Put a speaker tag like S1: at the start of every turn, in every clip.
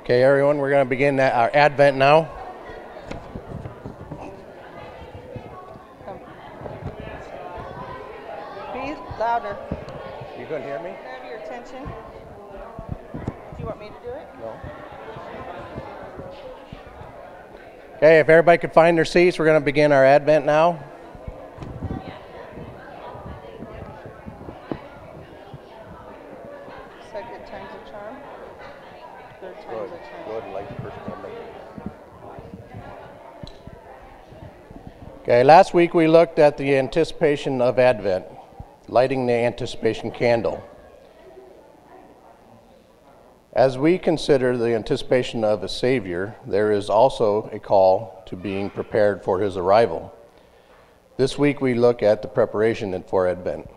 S1: Okay, everyone, we're going to begin our Advent now.
S2: Be louder.
S1: You couldn't hear me?
S2: Can I have your attention? Do you want me to do it?
S1: No. Okay, if everybody could find their seats, we're going to begin our Advent now.
S2: Second time's a charm. Third time's
S1: Go
S2: a
S1: ahead
S2: charm.
S1: and light the first candle. Okay, last week we looked at the anticipation of Advent, lighting the anticipation candle. As we consider the anticipation of a Savior, there is also a call to being prepared for his arrival. This week we look at the preparation for Advent.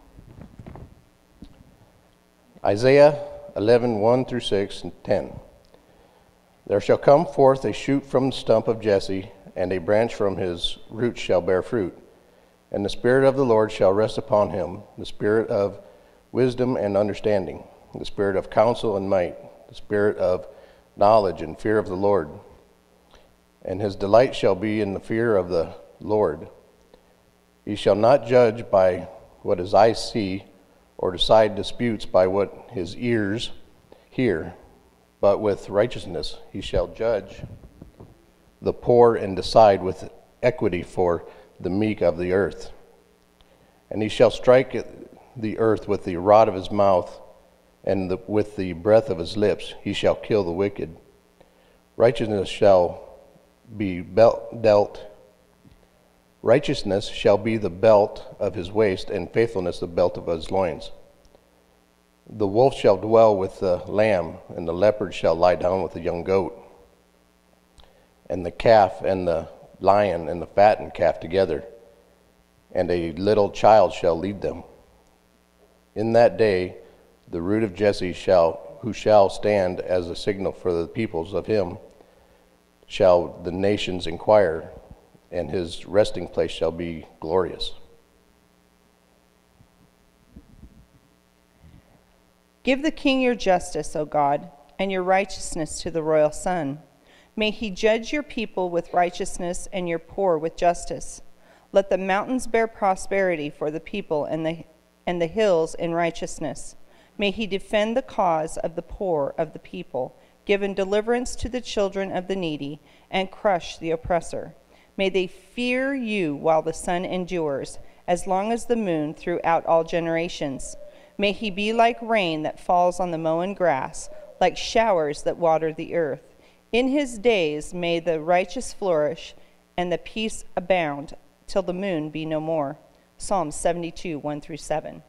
S1: Isaiah 11, 1 through 6 and 10. There shall come forth a shoot from the stump of Jesse, and a branch from his roots shall bear fruit. And the Spirit of the Lord shall rest upon him, the Spirit of wisdom and understanding, the Spirit of counsel and might, the Spirit of knowledge and fear of the Lord. And his delight shall be in the fear of the Lord. He shall not judge by what his eyes see, or decide disputes by what his ears hear, but with righteousness he shall judge the poor and decide with equity for the meek of the earth. And he shall strike the earth with the rod of his mouth, and with the breath of his lips he shall kill the wicked. Righteousness shall be Righteousness shall be the belt of his waist, and faithfulness the belt of his loins. The wolf shall dwell with the lamb, and the leopard shall lie down with the young goat. And the calf and the lion and the fattened calf together, and a little child shall lead them. In that day the root of Jesse who shall stand as a signal for the peoples, of him shall the nations inquire, and his resting place shall be glorious.
S2: Give the king your justice, O God, and your righteousness to the royal son. May he judge your people with righteousness and your poor with justice. Let the mountains bear prosperity for the people, and the hills in righteousness. May he defend the cause of the poor of the people, give deliverance to the children of the needy, and crush the oppressor. May they fear you while the sun endures, as long as the moon throughout all generations. May he be like rain that falls on the mown grass, like showers that water the earth. In his days may the righteous flourish, and the peace abound, till the moon be no more. Psalm 72, 1 through 7.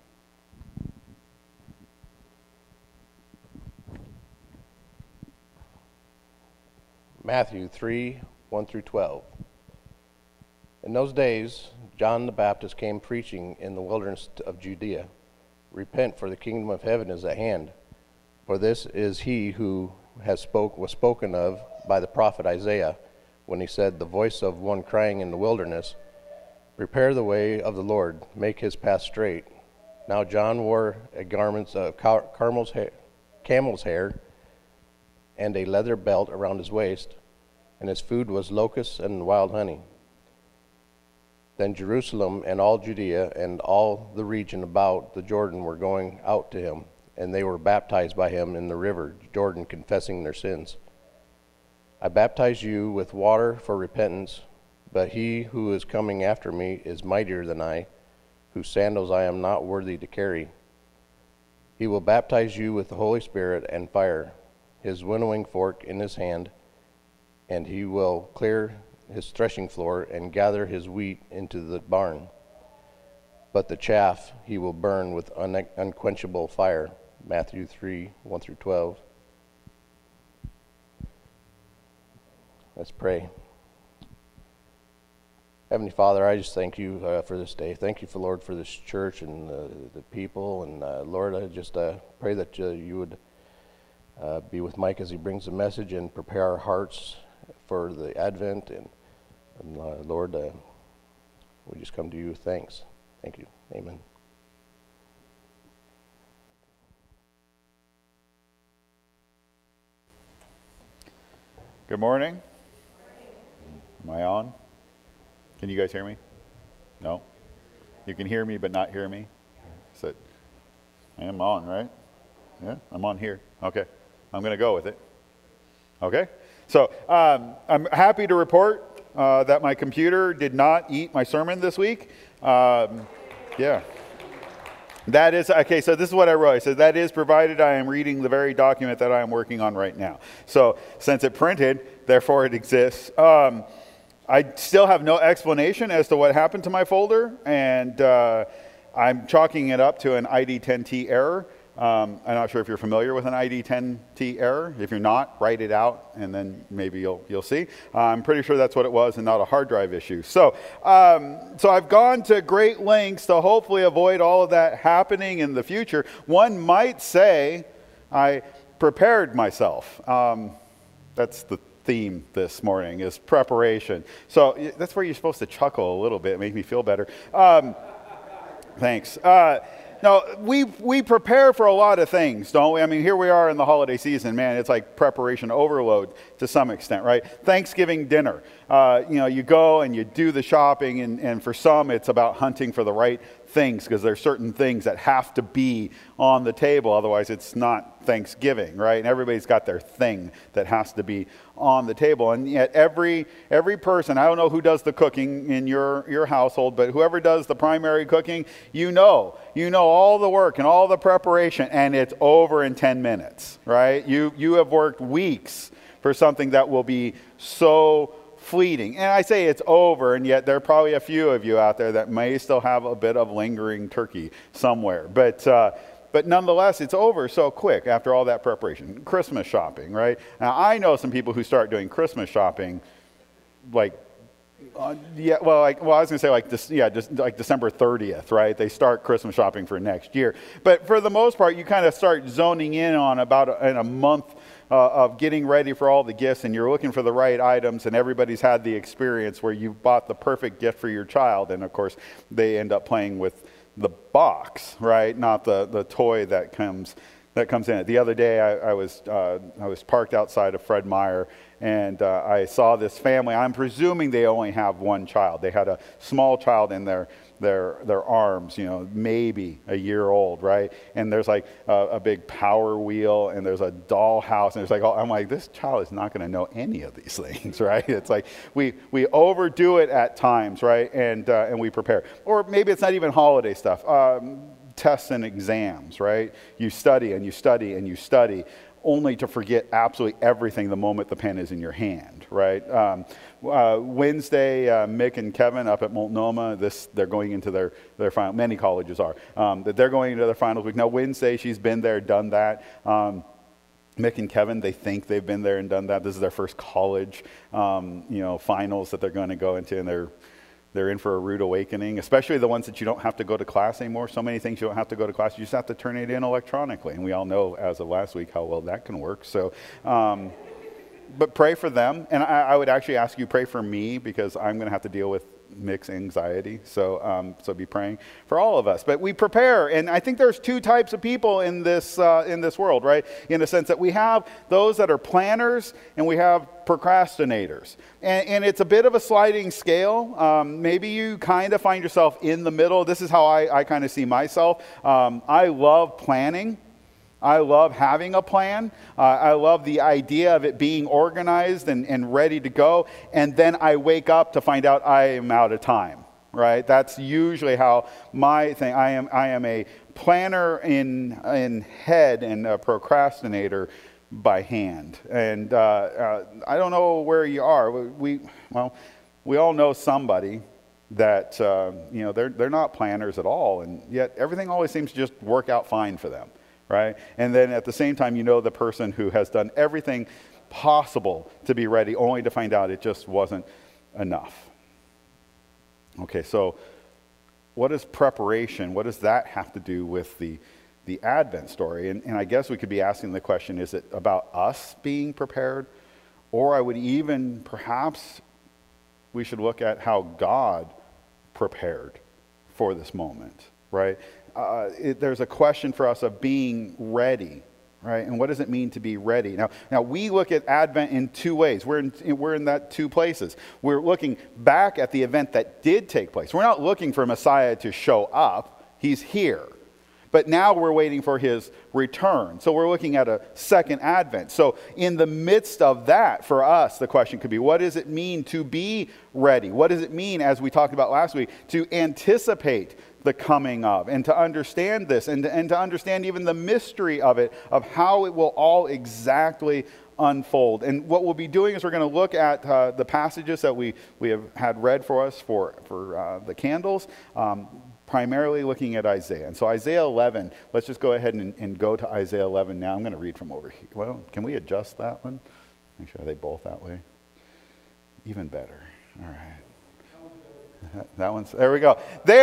S1: Matthew 3, 1 through 12. In those days, John the Baptist came preaching in the wilderness of Judea, "Repent, for the kingdom of heaven is at hand. For this is he who was spoken of by the prophet Isaiah, when he said, The voice of one crying in the wilderness, Prepare the way of the Lord, make his path straight. Now John wore a garment of camel's hair, and a leather belt around his waist, and his food was locusts and wild honey. Then Jerusalem and all Judea and all the region about the Jordan were going out to him, and they were baptized by him in the river Jordan, confessing their sins. I baptize you with water for repentance, but he who is coming after me is mightier than I, whose sandals I am not worthy to carry. He will baptize you with the Holy Spirit and fire, his winnowing fork in his hand, and he will clear his threshing floor and gather his wheat into the barn. But the chaff he will burn with unquenchable fire." Matthew 3, 1 through 12. Let's pray. Heavenly Father, I just thank you for this day. Thank you, Lord, for this church and the people. And Lord, I just pray that you would be with Mike as he brings the message and prepare our hearts for the Advent. And Lord, we just come to you with thanks. Thank you. Amen.
S3: Good morning. Am I on? Can you guys hear me? No? You can hear me but not hear me? So, I am on, right? Yeah, I'm on here. Okay. I'm going to go with it. Okay? So, I'm happy to report that my computer did not eat my sermon this week. Yeah. That is, okay, so this is what I wrote. I said, that is provided I am reading the very document that I am working on right now. So, since it printed, therefore it exists. I still have no explanation as to what happened to my folder, and I'm chalking it up to an ID10T error. I'm not sure if you're familiar with an ID10T error. If you're not, write it out, and then maybe you'll see. I'm pretty sure that's what it was and not a hard drive issue. So I've gone to great lengths to hopefully avoid all of that happening in the future. One might say I prepared myself. That's the theme this morning, is preparation. So that's where you're supposed to chuckle a little bit, make me feel better. Thanks. Now, we prepare for a lot of things, don't we? I mean, here we are in the holiday season. Man, it's like preparation overload to some extent, right? Thanksgiving dinner. You go and you do the shopping, and for some, it's about hunting for the right things, because there's certain things that have to be on the table. Otherwise, it's not Thanksgiving, right? And everybody's got their thing that has to be on the table. And yet every person, I don't know who does the cooking in your household, but whoever does the primary cooking, you know all the work and all the preparation, and it's over in 10 minutes, right? You have worked weeks for something that will be so fleeting. And I say it's over, and yet there are probably a few of you out there that may still have a bit of lingering turkey somewhere. But nonetheless, it's over so quick after all that preparation. Christmas shopping, right? Now, I know some people who start doing Christmas shopping I was going to say just like December 30th, right? They start Christmas shopping for next year. But for the most part, you kind of start zoning in on in a month of getting ready for all the gifts, and you're looking for the right items, and everybody's had the experience where you've bought the perfect gift for your child, and of course, they end up playing with the box, right? Not the toy that comes in it. The other day, I was parked outside of Fred Meyer, and I saw this family. I'm presuming they only have one child. They had a small child in their arms, maybe a year old, right? And there's like a big Power Wheel, and there's a doll house, and I'm like, this child is not going to know any of these things, right? It's like we overdo it at times, right? And we prepare. Or maybe it's not even holiday stuff. Tests and exams, right? You study and you study and you study, only to forget absolutely everything the moment the pen is in your hand, right? Wednesday, Mick and Kevin up at Multnomah, they're going into their final, many colleges are, that they're going into their finals week. Now, Wednesday, she's been there, done that. Mick and Kevin, they think they've been there and done that. This is their first college, finals that they're going to go into, and they're in for a rude awakening, especially the ones that you don't have to go to class anymore. So many things you don't have to go to class. You just have to turn it in electronically. And we all know, as of last week, how well that can work. So, but pray for them. And I would actually ask you, pray for me, because I'm going to have to deal with Mick's anxiety. So be praying for all of us. But we prepare. And I think there's two types of people in this world, right? In the sense that we have those that are planners, and we have procrastinators. And it's a bit of a sliding scale. Maybe you kind of find yourself in the middle. This is how I kind of see myself. I love planning. I love having a plan. I love the idea of it being organized and ready to go. And then I wake up to find out I am out of time, right? That's usually how my thing. I am a planner in head and a procrastinator by hand. And I don't know where you are. We all know somebody that they're not planners at all, and yet everything always seems to just work out fine for them. Right? And then at the same time, the person who has done everything possible to be ready, only to find out it just wasn't enough. Okay, so what is preparation? What does that have to do with the Advent story? And I guess we could be asking the question, is it about us being prepared? Or I would even, perhaps, we should look at how God prepared for this moment, right? There's a question for us of being ready right? And what does it mean to be ready? Now we look at Advent in two ways. We're in that two places. We're looking back at the event that did take place. We're not looking for Messiah to show up. He's here. But now we're waiting for his return. So we're looking at a second advent. So in the midst of that, for us, the question could be, what does it mean to be ready? What does it mean, as we talked about last week, to anticipate the coming of, and to understand this, and to understand even the mystery of it, of how it will all exactly unfold. And what we'll be doing is we're going to look at the passages that we have had read for us for the candles, primarily looking at Isaiah. And so Isaiah 11, let's just go ahead and go to Isaiah 11 now. I'm going to read from over here. Well, can we adjust that one? Make sure they both that way. Even better. All right. That one's, there we go.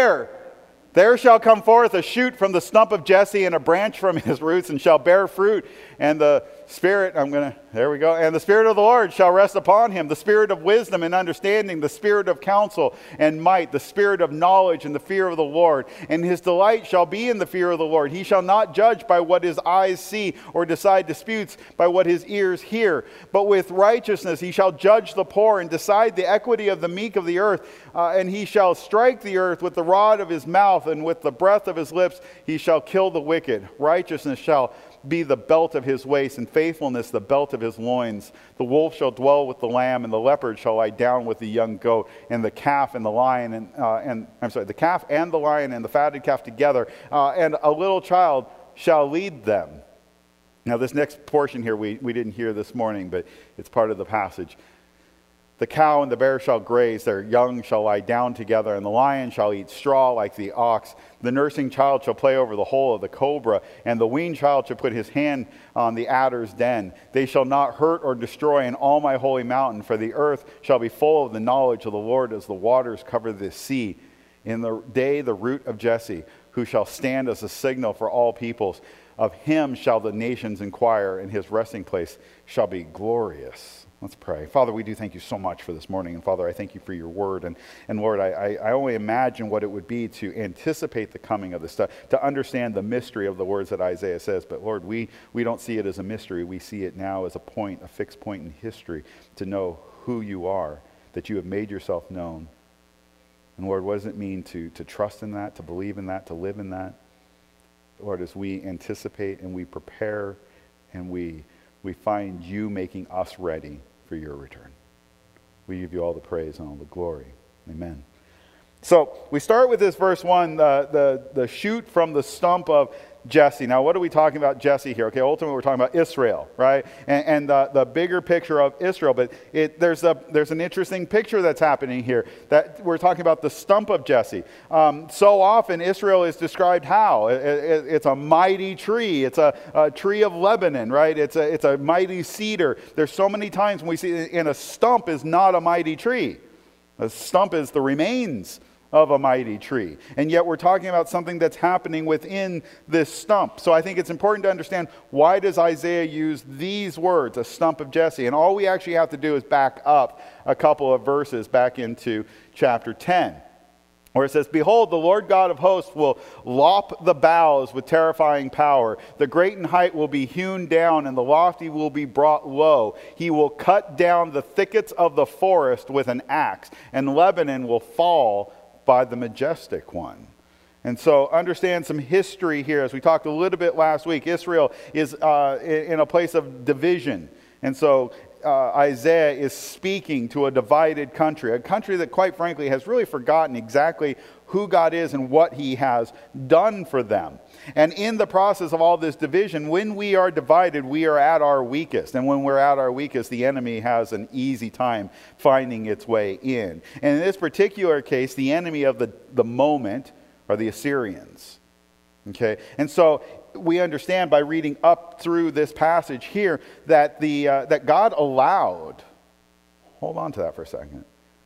S3: There shall come forth a shoot from the stump of Jesse, and a branch from his roots, and shall bear fruit. And the Spirit, there we go. And the Spirit of the Lord shall rest upon him, the Spirit of wisdom and understanding, the Spirit of counsel and might, the Spirit of knowledge and the fear of the Lord. And his delight shall be in the fear of the Lord. He shall not judge by what his eyes see, or decide disputes by what his ears hear. But with righteousness he shall judge the poor, and decide the equity of the meek of the earth. And he shall strike the earth with the rod of his mouth, and with the breath of his lips he shall kill the wicked. Righteousness shall be the belt of his waist, and faithfulness the belt of his loins. The wolf shall dwell with the lamb, and the leopard shall lie down with the young goat, and the calf and the lion, the calf and the lion and the fatted calf together, and a little child shall lead them. Now this next portion here we didn't hear this morning, but it's part of the passage. The cow and the bear shall graze, their young shall lie down together, and the lion shall eat straw like the ox. The nursing child shall play over the hole of the cobra, and the weaned child shall put his hand on the adder's den. They shall not hurt or destroy in all my holy mountain, for the earth shall be full of the knowledge of the Lord as the waters cover the sea. In the day the root of Jesse, who shall stand as a signal for all peoples. Of him shall the nations inquire, and his resting place shall be glorious. Let's pray. Father, we do thank you so much for this morning. And Father, I thank you for your word. And Lord, I only imagine what it would be to anticipate the coming of this stuff, to understand the mystery of the words that Isaiah says. But Lord, we don't see it as a mystery. We see it now as a point, a fixed point in history, to know who you are, that you have made yourself known. And Lord, what does it mean to trust in that, to believe in that, to live in that? Lord, as we anticipate and we prepare and we find you making us ready for your return. We give you all the praise and all the glory. Amen. So we start with this verse 1, the shoot from the stump of Jesse. Now, what are we talking about Jesse here? Okay, ultimately we're talking about Israel, right? And the bigger picture of Israel. But there's an interesting picture that's happening here. That we're talking about the stump of Jesse. So often Israel is described how? It's a mighty tree. It's a tree of Lebanon, right? It's a mighty cedar. There's so many times when we see, and a stump is not a mighty tree. A stump is the remains of a mighty tree. And yet we're talking about something that's happening within this stump. So I think it's important to understand, why does Isaiah use these words, a stump of Jesse? And all we actually have to do is back up a couple of verses back into chapter 10. Where it says, "Behold, the Lord God of hosts will lop the boughs with terrifying power. The great in height will be hewn down, and the lofty will be brought low. He will cut down the thickets of the forest with an axe, and Lebanon will fall by the majestic one." And so understand some history here. As we talked a little bit last week, Israel is in a place of division. And so Isaiah is speaking to a divided country, a country that quite frankly has really forgotten exactly who God is and what he has done for them. And in the process of all this division, when we are divided, we are at our weakest. And when we're at our weakest, the enemy has an easy time finding its way in. And in this particular case, the enemy of the moment are the Assyrians. Okay? And so we understand by reading up through this passage here that that God allowed, hold on to that for a second,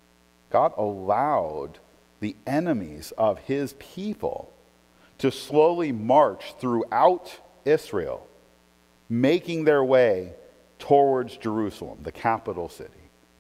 S3: God allowed the enemies of his people to slowly march throughout Israel, making their way towards Jerusalem, the capital city,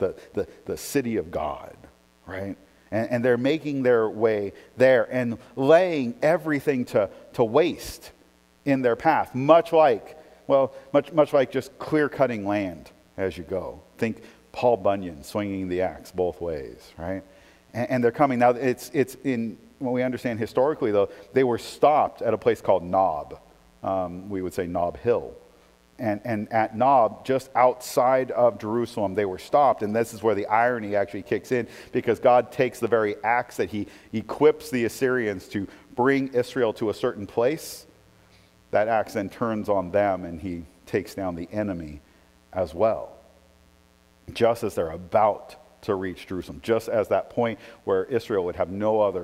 S3: the city of God, right? And they're making their way there and laying everything to waste in their path, much like well, much like just clear-cutting land as you go. Think Paul Bunyan swinging the axe both ways, right? And they're coming. Now, it's in, what we understand historically, though, they were stopped at a place called Nob. We would say Nob Hill. And at Nob, just outside of Jerusalem, they were stopped. And this is where the irony actually kicks in, because God takes the very axe that he equips the Assyrians to bring Israel to a certain place. That axe then turns on them, and he takes down the enemy as well. Just as they're about to reach Jerusalem, just as that point where Israel would have no other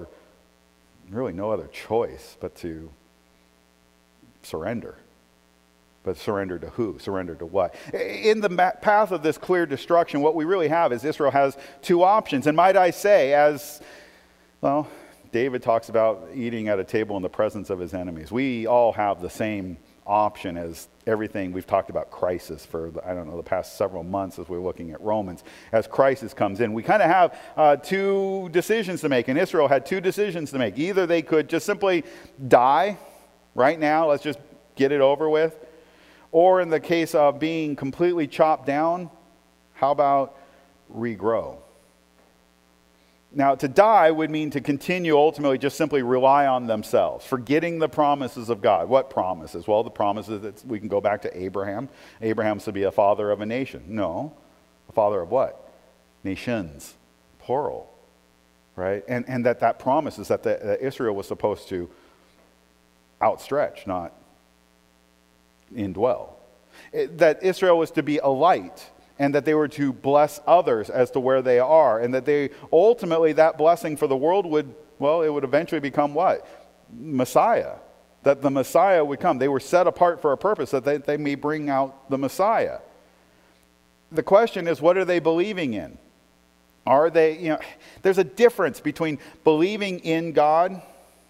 S3: choice but to surrender. But surrender to who? Surrender to what? In the path of this clear destruction, what we really have is Israel has two options. And might I say, as, well, David talks about eating at a table in the presence of his enemies. We all have the same option as everything we've talked about crisis for, the past several months as we're looking at Romans. As crisis comes in, we kind of have two decisions to make. And Israel had two decisions to make. Either they could just simply die right now, let's just get it over with. Or in the case of being completely chopped down, how about regrow? Now, to die would mean to continue, ultimately, just simply rely on themselves, forgetting the promises of God. What promises? Well, the promises that we can go back to Abraham. Abraham's to be a father of a nation. No. A father of what? Nations. Plural. Right? And that promise is that Israel was supposed to outstretch, not indwell. That Israel was to be a light, and that they were to bless others as to where they are, and that they ultimately, that blessing for the world would eventually become what? Messiah. That the Messiah would come. They were set apart for a purpose, that they may bring out the Messiah. The question is, what are they believing in? Are they, there's a difference between believing in God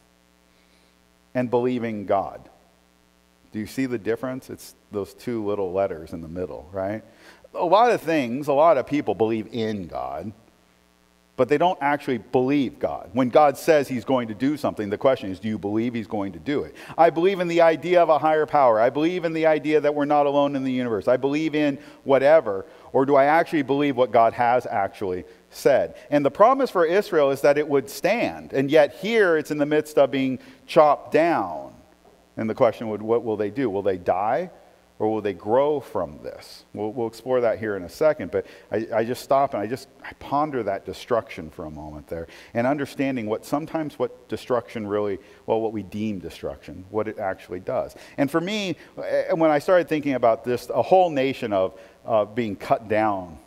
S3: and believing God. Do you see the difference? It's those two little letters in the middle, right? A lot of people believe in God, but they don't actually believe God. When God says he's going to do something, the question is, do you believe he's going to do it? I believe in the idea of a higher power. I believe in the idea that we're not alone in the universe. I believe in whatever. Or do I actually believe what God has actually said? And the promise for Israel is that it would stand. And yet here it's in the midst of being chopped down. And the question would, what will they do? Will they die, or will they grow from this? We'll explore that here in a second, but I just stop and I ponder that destruction for a moment there, and understanding what destruction really, what we deem destruction, what it actually does. And for me, when I started thinking about this, a whole nation of being cut down,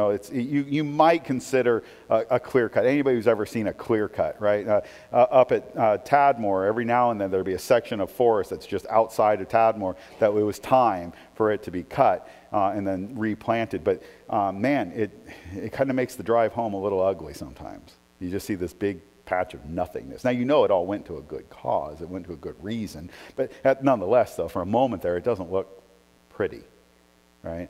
S3: you might consider a clear cut. Anybody who's ever seen a clear cut, right? Up at Tadmor, every now and then there'd be a section of forest that's just outside of Tadmor that it was time for it to be cut and then replanted. But man, it kind of makes the drive home a little ugly sometimes. You just see this big patch of nothingness. Now, it all went to a good cause. It went to a good reason. But nonetheless, though, for a moment there, it doesn't look pretty, right?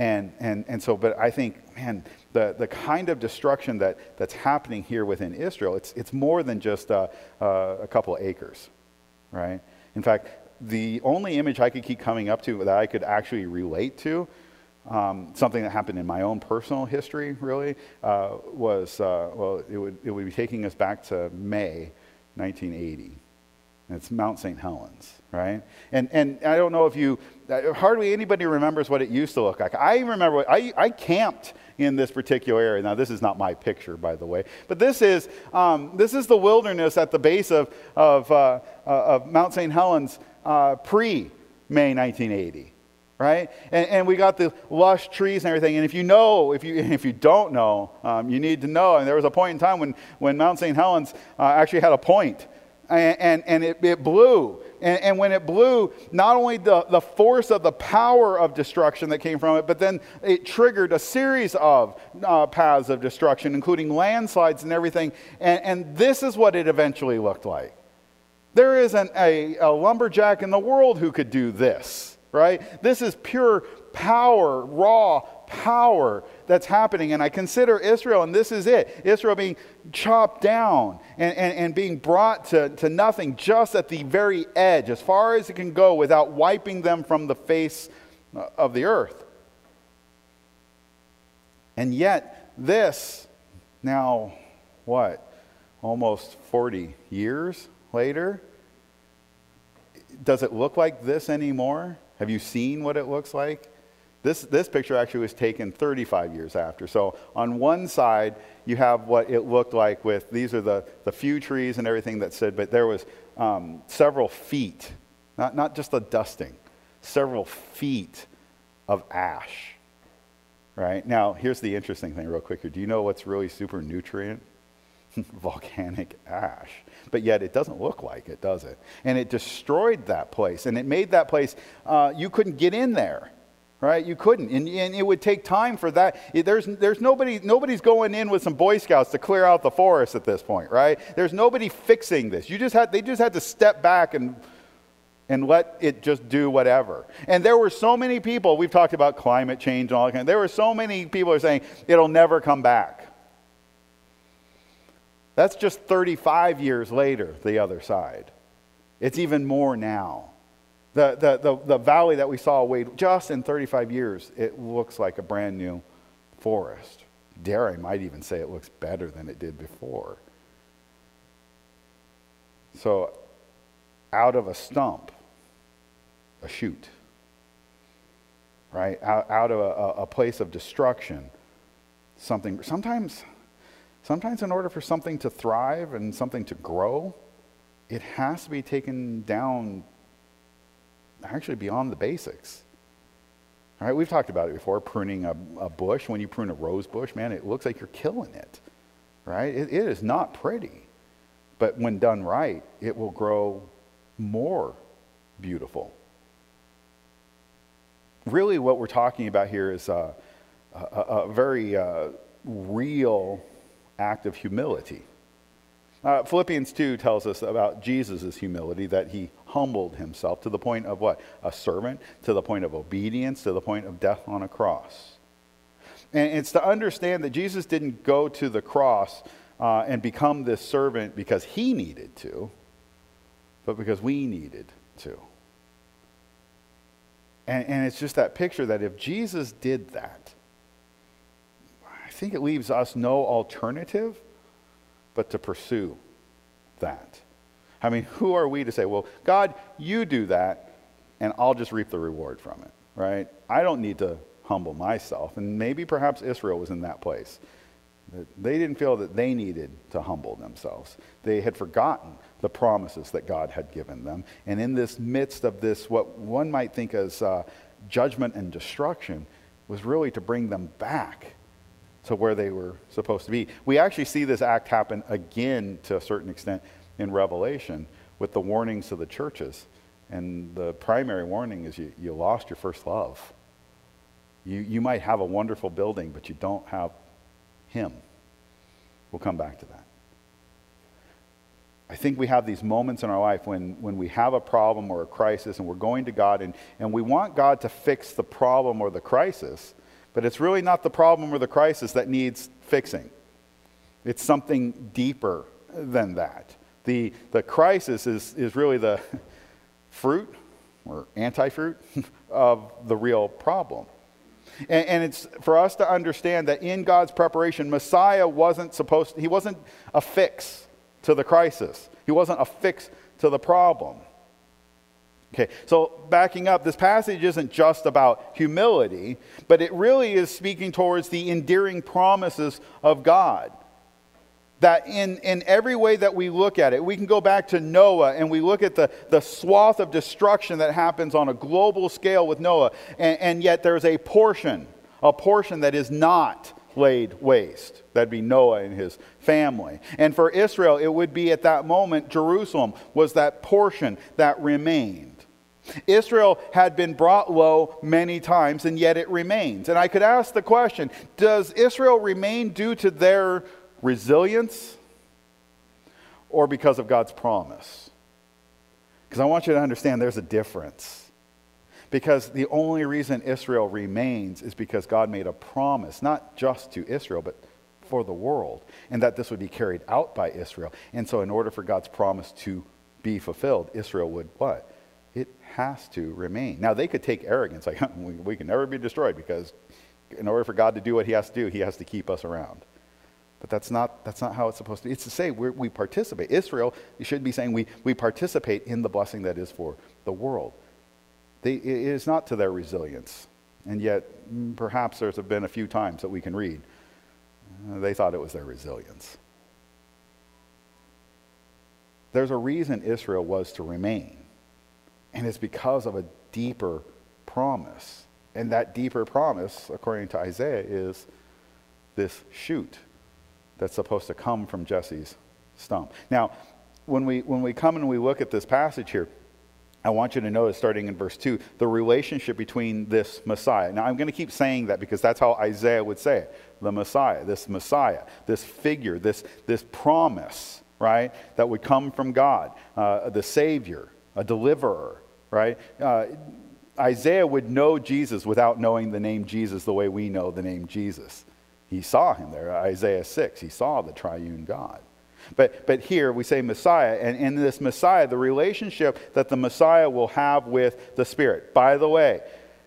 S3: And so, but I think, man, the kind of destruction that's happening here within Israel, it's more than just a couple of acres, right? In fact, the only image I could keep coming up to that I could actually relate to, something that happened in my own personal history, really, was, it would be taking us back to May 1980. It's Mount St. Helens, right? And I don't know if hardly anybody remembers what it used to look like. I remember, I camped in this particular area. Now, this is not my picture, by the way, but this is the wilderness at the base of Mount St. Helens pre-May 1980. Right? And we got the lush trees and everything. And if you don't know, you need to know. And there was a point in time when Mount St. Helens actually had a point. And it blew. And when it blew, not only the force of the power of destruction that came from it, but then it triggered a series of paths of destruction, including landslides and everything. And this is what it eventually looked like. There isn't a lumberjack in the world who could do this, right? This is pure power, raw power that's happening. And I consider Israel, and this is it, Israel being chopped down and being brought to nothing just at the very edge, as far as it can go without wiping them from the face of the earth. And yet this, now what, almost 40 years later, does it look like this anymore? Have you seen what it looks like? This picture actually was taken 35 years after. So on one side, you have what it looked like with, these are the few trees and everything that stood, but there was several feet, not just a dusting, several feet of ash, right? Now, here's the interesting thing real quick here. Do you know what's really super nutrient? Volcanic ash. But yet it doesn't look like it, does it? And it destroyed that place, and it made that place, you couldn't get in there. Right? You couldn't. And it would take time for that. There's nobody's going in with some Boy Scouts to clear out the forest at this point, right? There's nobody fixing this. They just had to step back and let it just do whatever. And there were so many people, we've talked about climate change and all that kind of, there were so many people who are saying it'll never come back. That's just 35 years later, the other side. It's even more now. The valley that we saw away just in 35 years, it looks like a brand new forest. Dare I might even say it looks better than it did before. So out of a stump, a shoot. Right? Out of a place of destruction, something. Sometimes in order for something to thrive and something to grow, it has to be taken down actually beyond the basics. All right, we've talked about it before, pruning a bush. When you prune a rose bush, man, it looks like you're killing it, right? It is not pretty. But when done right, it will grow more beautiful. Really what we're talking about here is a very real act of humility. Philippians 2 tells us about Jesus' humility, that he humbled himself to the point of what? A servant, to the point of obedience, to the point of death on a cross. And it's to understand that Jesus didn't go to the cross and become this servant because he needed to, but because we needed to. And it's just that picture that if Jesus did that, I think it leaves us no alternative but to pursue that. I mean, who are we to say, well, God, you do that, and I'll just reap the reward from it, right? I don't need to humble myself. And maybe perhaps Israel was in that place. They didn't feel that they needed to humble themselves. They had forgotten the promises that God had given them. And in this midst of this, what one might think as judgment and destruction, was really to bring them back to where they were supposed to be. We actually see this act happen again to a certain extent in Revelation with the warnings to the churches. And the primary warning is you lost your first love. You might have a wonderful building, but you don't have him. We'll come back to that. I think we have these moments in our life when we have a problem or a crisis and we're going to God and we want God to fix the problem or the crisis, but it's really not the problem or the crisis that needs fixing. It's something deeper than that. The crisis is really the fruit or anti-fruit of the real problem. And it's for us to understand that in God's preparation, Messiah he wasn't a fix to the crisis. He wasn't a fix to the problem. Okay, so backing up, this passage isn't just about humility, but it really is speaking towards the endearing promises of God. That in every way that we look at it, we can go back to Noah and we look at the swath of destruction that happens on a global scale with Noah, and yet there's a portion that is not laid waste. That'd be Noah and his family. And for Israel, it would be at that moment, Jerusalem was that portion that remained. Israel had been brought low many times, and yet it remains. And I could ask the question, does Israel remain due to their resilience or because of God's promise? Because I want you to understand there's a difference. Because the only reason Israel remains is because God made a promise, not just to Israel, but for the world, and that this would be carried out by Israel. And so in order for God's promise to be fulfilled, Israel would what? It has to remain. Now, they could take arrogance, like, we can never be destroyed, because in order for God to do what he has to do, he has to keep us around. But that's not how it's supposed to be. It's to say we participate. Israel, you should be saying we participate in the blessing that is for the world. It is not to their resilience. And yet, perhaps there's been a few times that we can read, they thought it was their resilience. There's a reason Israel was to remain. And it's because of a deeper promise. And that deeper promise, according to Isaiah, is this shoot that's supposed to come from Jesse's stump. Now, when we come and we look at this passage here, I want you to notice, starting in verse 2, the relationship between this Messiah. Now, I'm going to keep saying that because that's how Isaiah would say it. The Messiah, this figure, this promise, right, that would come from God, the Savior, a deliverer, right? Isaiah would know Jesus without knowing the name Jesus the way we know the name Jesus. He saw him there, Isaiah 6. He saw the triune God. But here we say Messiah, and in this Messiah, the relationship that the Messiah will have with the Spirit. By the way,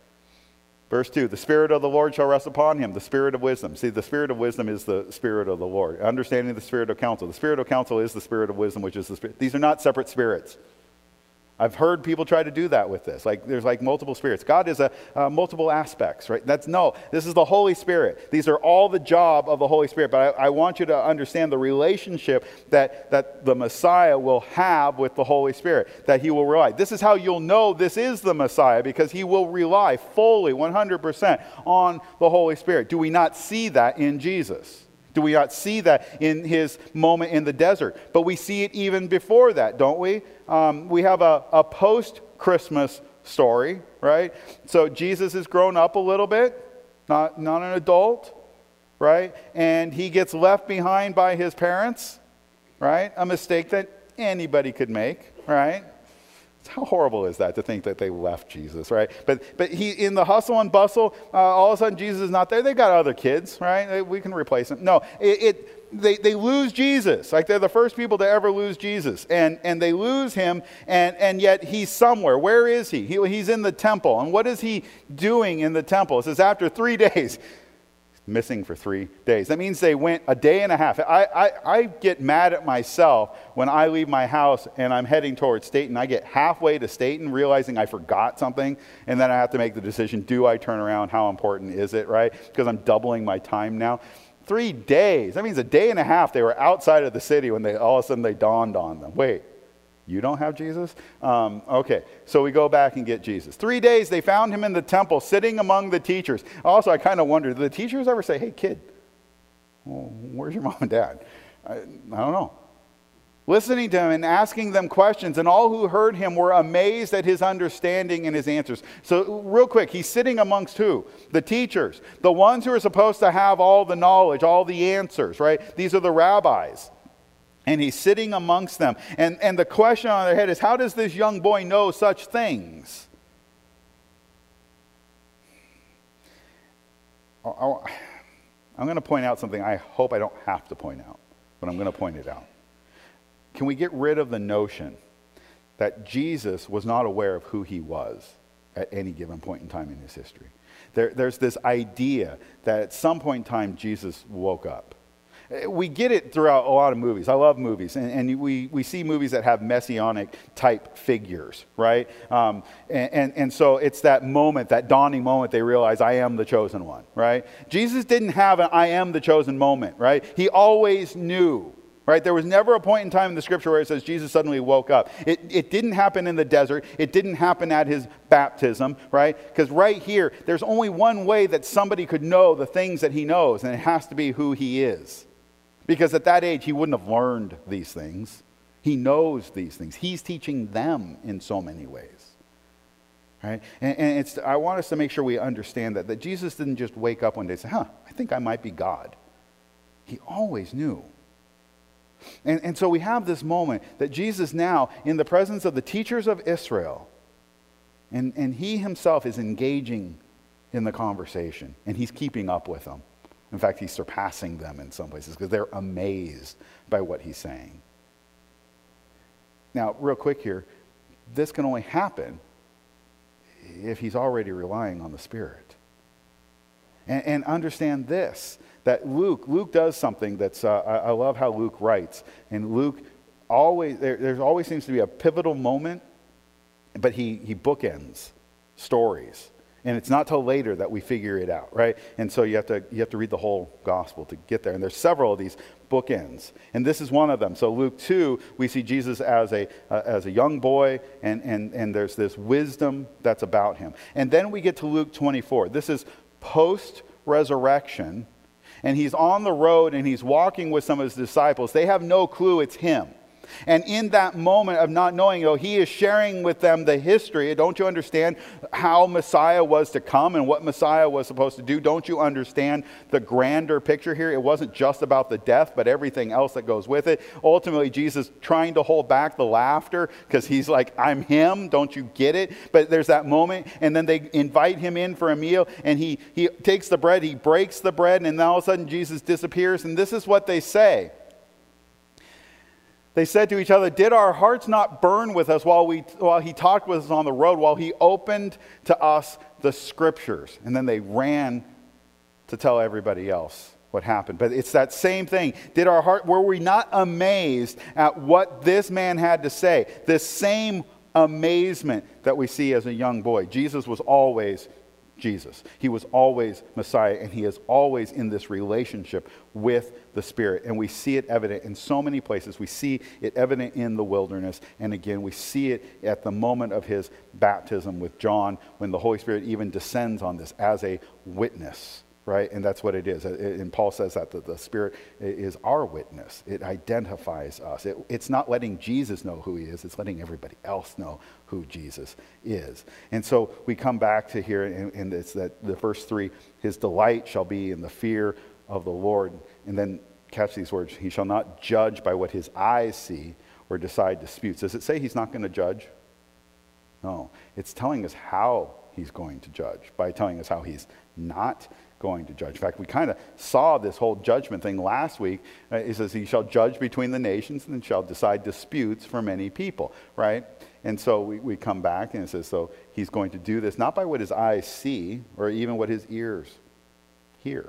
S3: verse 2, the Spirit of the Lord shall rest upon him, the Spirit of wisdom. See, the Spirit of wisdom is the Spirit of the Lord. Understanding the Spirit of counsel. The Spirit of counsel is the Spirit of wisdom, which is the Spirit. These are not separate spirits. I've heard people try to do that with this. Like there's like multiple spirits. God is multiple aspects, right? This is the Holy Spirit. These are all the job of the Holy Spirit. But I want you to understand the relationship that the Messiah will have with the Holy Spirit, that he will rely. This is how you'll know this is the Messiah, because he will rely fully, 100% on the Holy Spirit. Do we not see that in Jesus? Do we not see that in his moment in the desert? But we see it even before that, don't we? We have a post-Christmas story, right? So Jesus has grown up a little bit, not an adult, right? And he gets left behind by his parents, right? A mistake that anybody could make, right? How horrible is that to think that they left Jesus, right? But he, in the hustle and bustle, all of a sudden Jesus is not there. They've got other kids, right? We can replace him. No, they lose Jesus. Like they're the first people to ever lose Jesus. And they lose him, and yet he's somewhere. Where is he? He's in the temple. And what is he doing in the temple? It says after 3 days. Missing for 3 days. That means they went a day and a half. I get mad at myself when I leave my house and I'm heading towards Staten. I get halfway to Staten realizing I forgot something, and then I have to make the decision, do I turn around? How important is it, right? Because I'm doubling my time now. 3 days. That means a day and a half they were outside of the city when all of a sudden they dawned on them. Wait, you don't have Jesus? Okay, so we go back and get Jesus. 3 days, they found him in the temple, sitting among the teachers. Also, I kind of wonder, do the teachers ever say, hey, kid, where's your mom and dad? I don't know. Listening to him and asking them questions, and all who heard him were amazed at his understanding and his answers. So real quick, he's sitting amongst who? The teachers, the ones who are supposed to have all the knowledge, all the answers, right? These are the rabbis. And he's sitting amongst them. And the question on their head is, how does this young boy know such things? I'm going to point out something I hope I don't have to point out, but I'm going to point it out. Can we get rid of the notion that Jesus was not aware of who he was at any given point in time in his history? There's this idea that at some point in time Jesus woke up. We get it throughout a lot of movies. I love movies. And we see movies that have messianic type figures, right? And so it's that moment, that dawning moment, they realize I am the chosen one, right? Jesus didn't have an I am the chosen moment, right? He always knew, right? There was never a point in time in the scripture where it says Jesus suddenly woke up. It didn't happen in the desert. It didn't happen at his baptism, right? Because right here, there's only one way that somebody could know the things that he knows, and it has to be who he is. Because at that age, he wouldn't have learned these things. He knows these things. He's teaching them in so many ways. Right? And I want us to make sure we understand that Jesus didn't just wake up one day and say, I think I might be God. He always knew. And so we have this moment that Jesus now, in the presence of the teachers of Israel, And he himself is engaging in the conversation, and he's keeping up with them. In fact, he's surpassing them in some places because they're amazed by what he's saying. Now, real quick here, this can only happen if he's already relying on the Spirit. And understand this, that Luke does something that's, I love how Luke writes. And Luke always, there always seems to be a pivotal moment, but he bookends stories. And it's not till later that we figure it out, right? And so you have to read the whole gospel to get there. And there's several of these bookends. And this is one of them. So Luke 2, we see Jesus as a young boy, and there's this wisdom that's about him. And then we get to Luke 24. This is post-resurrection. And he's on the road, and he's walking with some of his disciples. They have no clue it's him. And in that moment of not knowing, he is sharing with them the history. Don't you understand how Messiah was to come and what Messiah was supposed to do? Don't you understand the grander picture here? It wasn't just about the death, but everything else that goes with it. Ultimately, Jesus trying to hold back the laughter because he's like, I'm him. Don't you get it? But there's that moment, and then they invite him in for a meal, and he takes the bread, he breaks the bread, and then all of a sudden Jesus disappears. And this is what they say. They said to each other, did our hearts not burn with us while he talked with us on the road, while he opened to us the scriptures? And then they ran to tell everybody else what happened. But it's that same thing. Were we not amazed at what this man had to say? This same amazement that we see as a young boy. Jesus was always Jesus. He was always Messiah, and he is always in this relationship with the Spirit. And we see it evident in so many places. We see it evident in the wilderness. And again, we see it at the moment of his baptism with John, when the Holy Spirit even descends on this as a witness, right? And that's what it is. And Paul says that the Spirit is our witness. It identifies us. It's not letting Jesus know who he is. It's letting everybody else know who Jesus is. And so we come back to here, and it's that the verse 3, his delight shall be in the fear of the Lord. And then catch these words, he shall not judge by what his eyes see or decide disputes. Does it say he's not going to judge? No. It's telling us how he's going to judge, by telling us how he's not going to judge. In fact, we kind of saw this whole judgment thing last week. It says he shall judge between the nations and shall decide disputes for many people, right? And so we come back, and it says, so he's going to do this not by what his eyes see or even what his ears hear,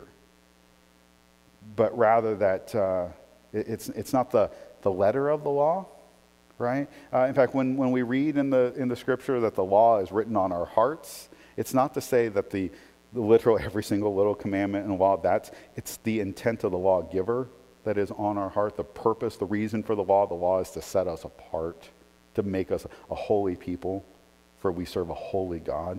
S3: but rather that it's not the letter of the law, right? In fact, when we read in the scripture that the law is written on our hearts, it's not to say that the literal every single little commandment and law, it's the intent of the lawgiver that is on our heart, the purpose, the reason for the law is to set us apart, to make us a holy people, for we serve a holy God.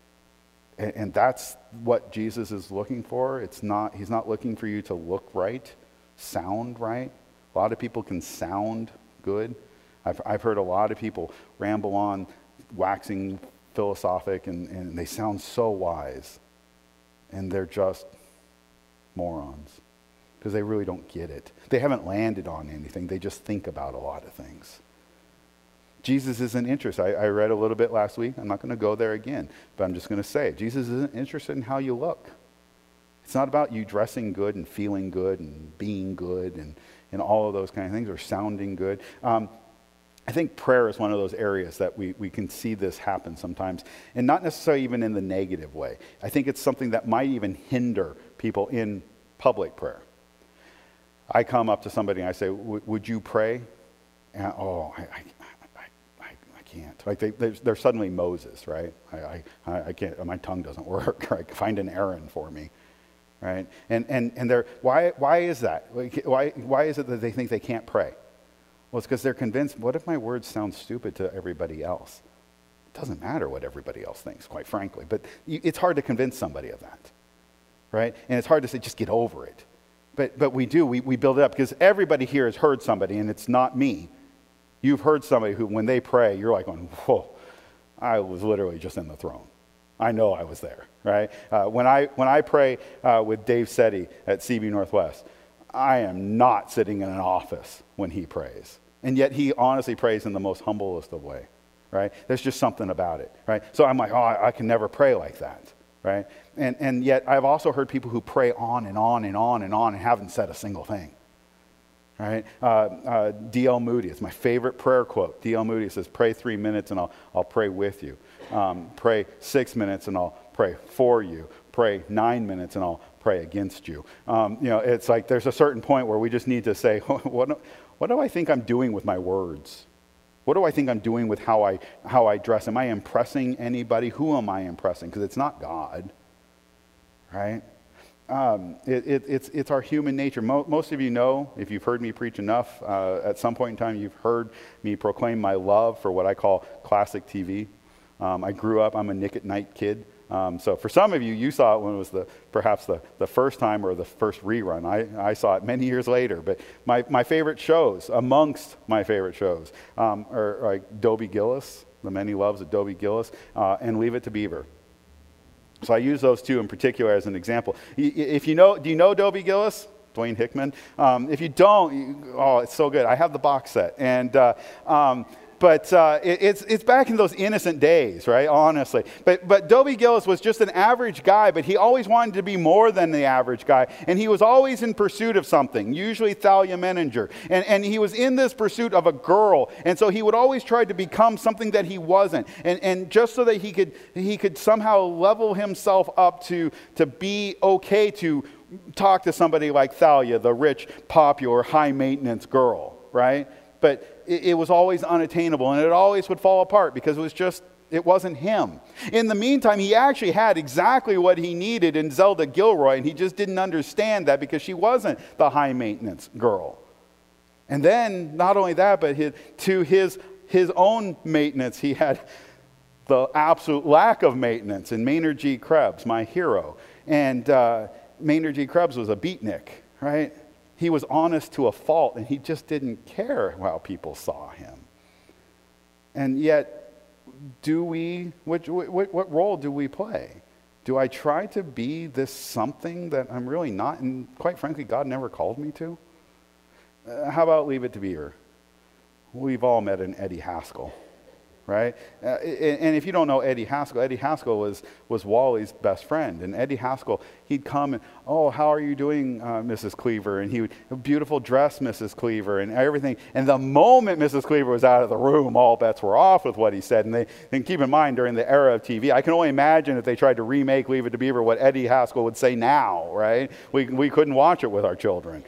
S3: And that's what Jesus is looking for. He's not looking for you to look right, sound right. A lot of people can sound good. I've heard a lot of people ramble on, waxing philosophic, and they sound so wise. And they're just morons because they really don't get it. They haven't landed on anything. They just think about a lot of things. Jesus isn't interested. I read a little bit last week. I'm not going to go there again, but I'm just going to say it. Jesus isn't interested in how you look. It's not about you dressing good and feeling good and being good and all of those kind of things, or sounding good. I think prayer is one of those areas that we can see this happen sometimes, and not necessarily even in the negative way. I think it's something that might even hinder people in public prayer. I come up to somebody and I say, would you pray? And, I can't. Like they're suddenly Moses, right? I can't, my tongue doesn't work. Right? Find an Aaron for me. Right? And they're, why is that? Why is it that they think they can't pray? Well, it's because they're convinced, what if my words sound stupid to everybody else? It doesn't matter what everybody else thinks, quite frankly. But it's hard to convince somebody of that, right? And it's hard to say, just get over it. But we do. We build it up because everybody here has heard somebody, and it's not me. You've heard somebody who, when they pray, you're like going, whoa, I was literally just in the throne. I know I was there, right? When I pray with Dave Setti at CB Northwest, I am not sitting in an office when he prays. And yet he honestly prays in the most humblest of way. right? There's just something about it, right? So I'm like, oh, I can never pray like that, right? And yet I've also heard people who pray on and on and on and on and haven't said a single thing, right? D.L. Moody, it's my favorite prayer quote. D.L. Moody says, pray 3 minutes and I'll pray with you. Pray 6 minutes and I'll pray for you. Pray 9 minutes and I'll pray against you. It's like there's a certain point where we just need to say, what do I think I'm doing with my words? What do I think I'm doing with how I dress? Am I impressing anybody? Who am I impressing? Because it's not God, right? It's our human nature. Most of you know, if you've heard me preach enough, at some point in time you've heard me proclaim my love for what I call classic TV. I grew up, I'm a Nick at Night kid. So for some of you, you saw it when it was perhaps the first time or the first rerun. I saw it many years later. But my favorite shows, amongst my favorite shows, are like Dobie Gillis, The Many Loves of Dobie Gillis, and Leave It to Beaver. So I use those two in particular as an example. If you know, do you know Dobie Gillis? Dwayne Hickman. If you don't, it's so good. I have the box set. And But it's back in those innocent days, right? Honestly. But Dobie Gillis was just an average guy, but he always wanted to be more than the average guy. And he was always in pursuit of something, usually Thalia Menninger. And he was in this pursuit of a girl. And so he would always try to become something that he wasn't. And just so that he could somehow level himself up to be okay to talk to somebody like Thalia, the rich, popular, high-maintenance girl, right? But it was always unattainable, and it always would fall apart because it wasn't him. In the meantime, he actually had exactly what he needed in Zelda Gilroy, and he just didn't understand that because she wasn't the high-maintenance girl. And then, not only that, but to his own maintenance, he had the absolute lack of maintenance in Maynard G. Krebs, my hero. And Maynard G. Krebs was a beatnik, right? He was honest to a fault, and he just didn't care how people saw him. And yet, what role do we play? Do I try to be this something that I'm really not, and quite frankly, God never called me to? How about Leave It to Beaver? We've all met an Eddie Haskell, right? And if you don't know Eddie Haskell was Wally's best friend. And Eddie Haskell, he'd come and, oh, how are you doing, Mrs. Cleaver? And he would, beautiful dress, Mrs. Cleaver, and everything. And the moment Mrs. Cleaver was out of the room, all bets were off with what he said. And keep in mind, during the era of TV, I can only imagine if they tried to remake Leave It to Beaver, what Eddie Haskell would say now, right? We couldn't watch it with our children.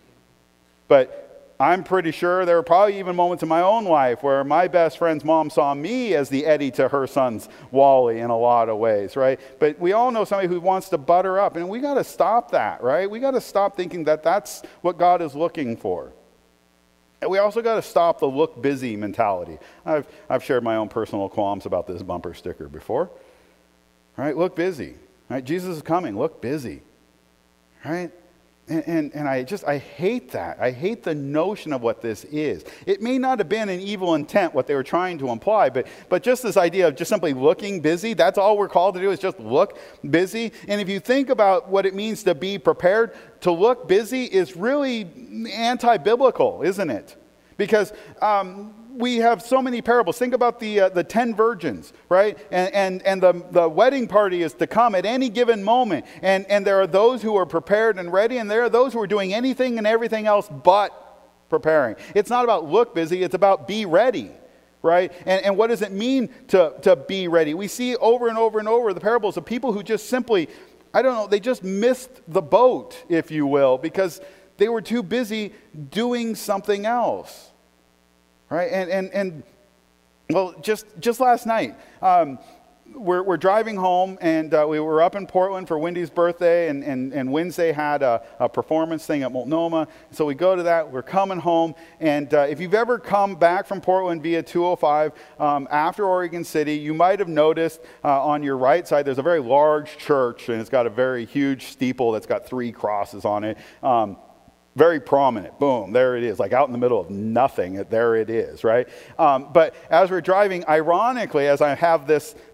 S3: But I'm pretty sure there were probably even moments in my own life where my best friend's mom saw me as the Eddie to her son's Wally in a lot of ways, right? But we all know somebody who wants to butter up, and we got to stop that, right? We got to stop thinking that that's what God is looking for. And we also got to stop the look busy mentality. I've shared my own personal qualms about this bumper sticker before. Right? Look busy. Right? Jesus is coming. Look busy. Right? And I hate that. I hate the notion of what this is. It may not have been an evil intent, what they were trying to imply, but just this idea of just simply looking busy, that's all we're called to do is just look busy. And if you think about what it means to be prepared, to look busy is really anti-biblical, isn't it? Because we have so many parables. Think about the 10 virgins, right? And the wedding party is to come at any given moment. And there are those who are prepared and ready, and there are those who are doing anything and everything else but preparing. It's not about look busy, it's about be ready, right? And what does it mean to be ready? We see over and over and over the parables of people who just simply, they just missed the boat, if you will, because they were too busy doing something else. Right, and well, just last night, we're driving home, and we were up in Portland for Wendy's birthday, and Wednesday had a performance thing at Multnomah. So we go to that. We're coming home, and if you've ever come back from Portland via 205 after Oregon City, you might have noticed on your right side there's a very large church, and it's got a very huge steeple that's got 3 crosses on it. Very prominent. Boom, there it is, like out in the middle of nothing, there it is, right? But as we're driving, ironically, as I have this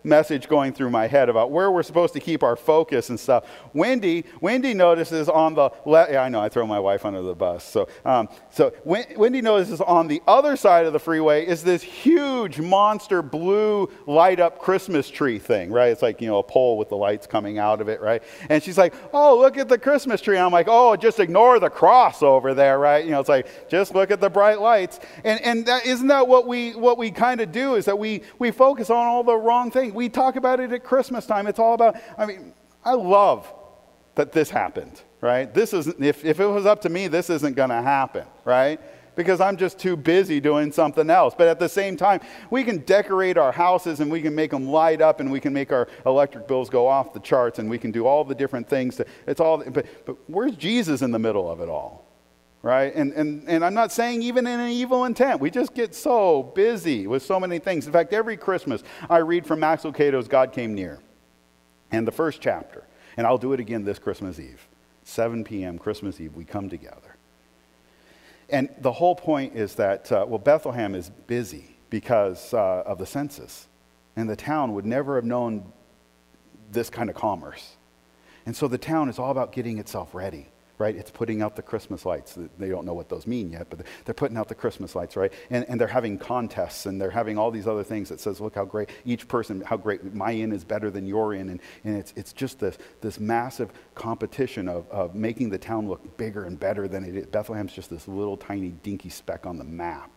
S3: message going through my head about where we're supposed to keep our focus and stuff. Wendy notices on the left, yeah, I know, I throw my wife under the bus. So Wendy notices on the other side of the freeway is this huge monster blue light up Christmas tree thing, right? It's like, a pole with the lights coming out of it, right? And she's like, oh, look at the Christmas tree. And I'm like, oh, just ignore the cross over there, right? It's like, just look at the bright lights. And isn't that what we kind of do, is that we focus on all the wrong things. We talk about it at Christmas time. It's all about, I love that this happened, right? This isn't, if it was up to me, this isn't going to happen, right? Because I'm just too busy doing something else. But at the same time, we can decorate our houses and we can make them light up and we can make our electric bills go off the charts and we can do all the different things. But where's Jesus in the middle of it all? Right? And I'm not saying even in an evil intent. We just get so busy with so many things. In fact, every Christmas I read from Max Lucado's God Came Near. And the first chapter. And I'll do it again this Christmas Eve. 7 p.m. Christmas Eve, we come together. And the whole point is that, Bethlehem is busy because of the census. And the town would never have known this kind of commerce. And so the town is all about getting itself ready. Right? It's putting out the Christmas lights. They don't know what those mean yet, but they're putting out the Christmas lights, right? And they're having contests, and they're having all these other things that says, look how great, each person, how great, my inn is better than your inn. And it's just this massive competition of making the town look bigger and better than it is. Bethlehem's just this little tiny dinky speck on the map.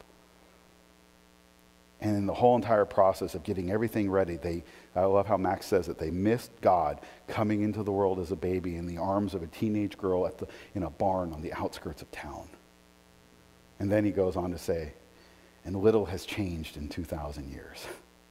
S3: And in the whole entire process of getting everything ready, I love how Max says it, they missed God coming into the world as a baby in the arms of a teenage girl in a barn on the outskirts of town. And then he goes on to say, and little has changed in 2,000 years.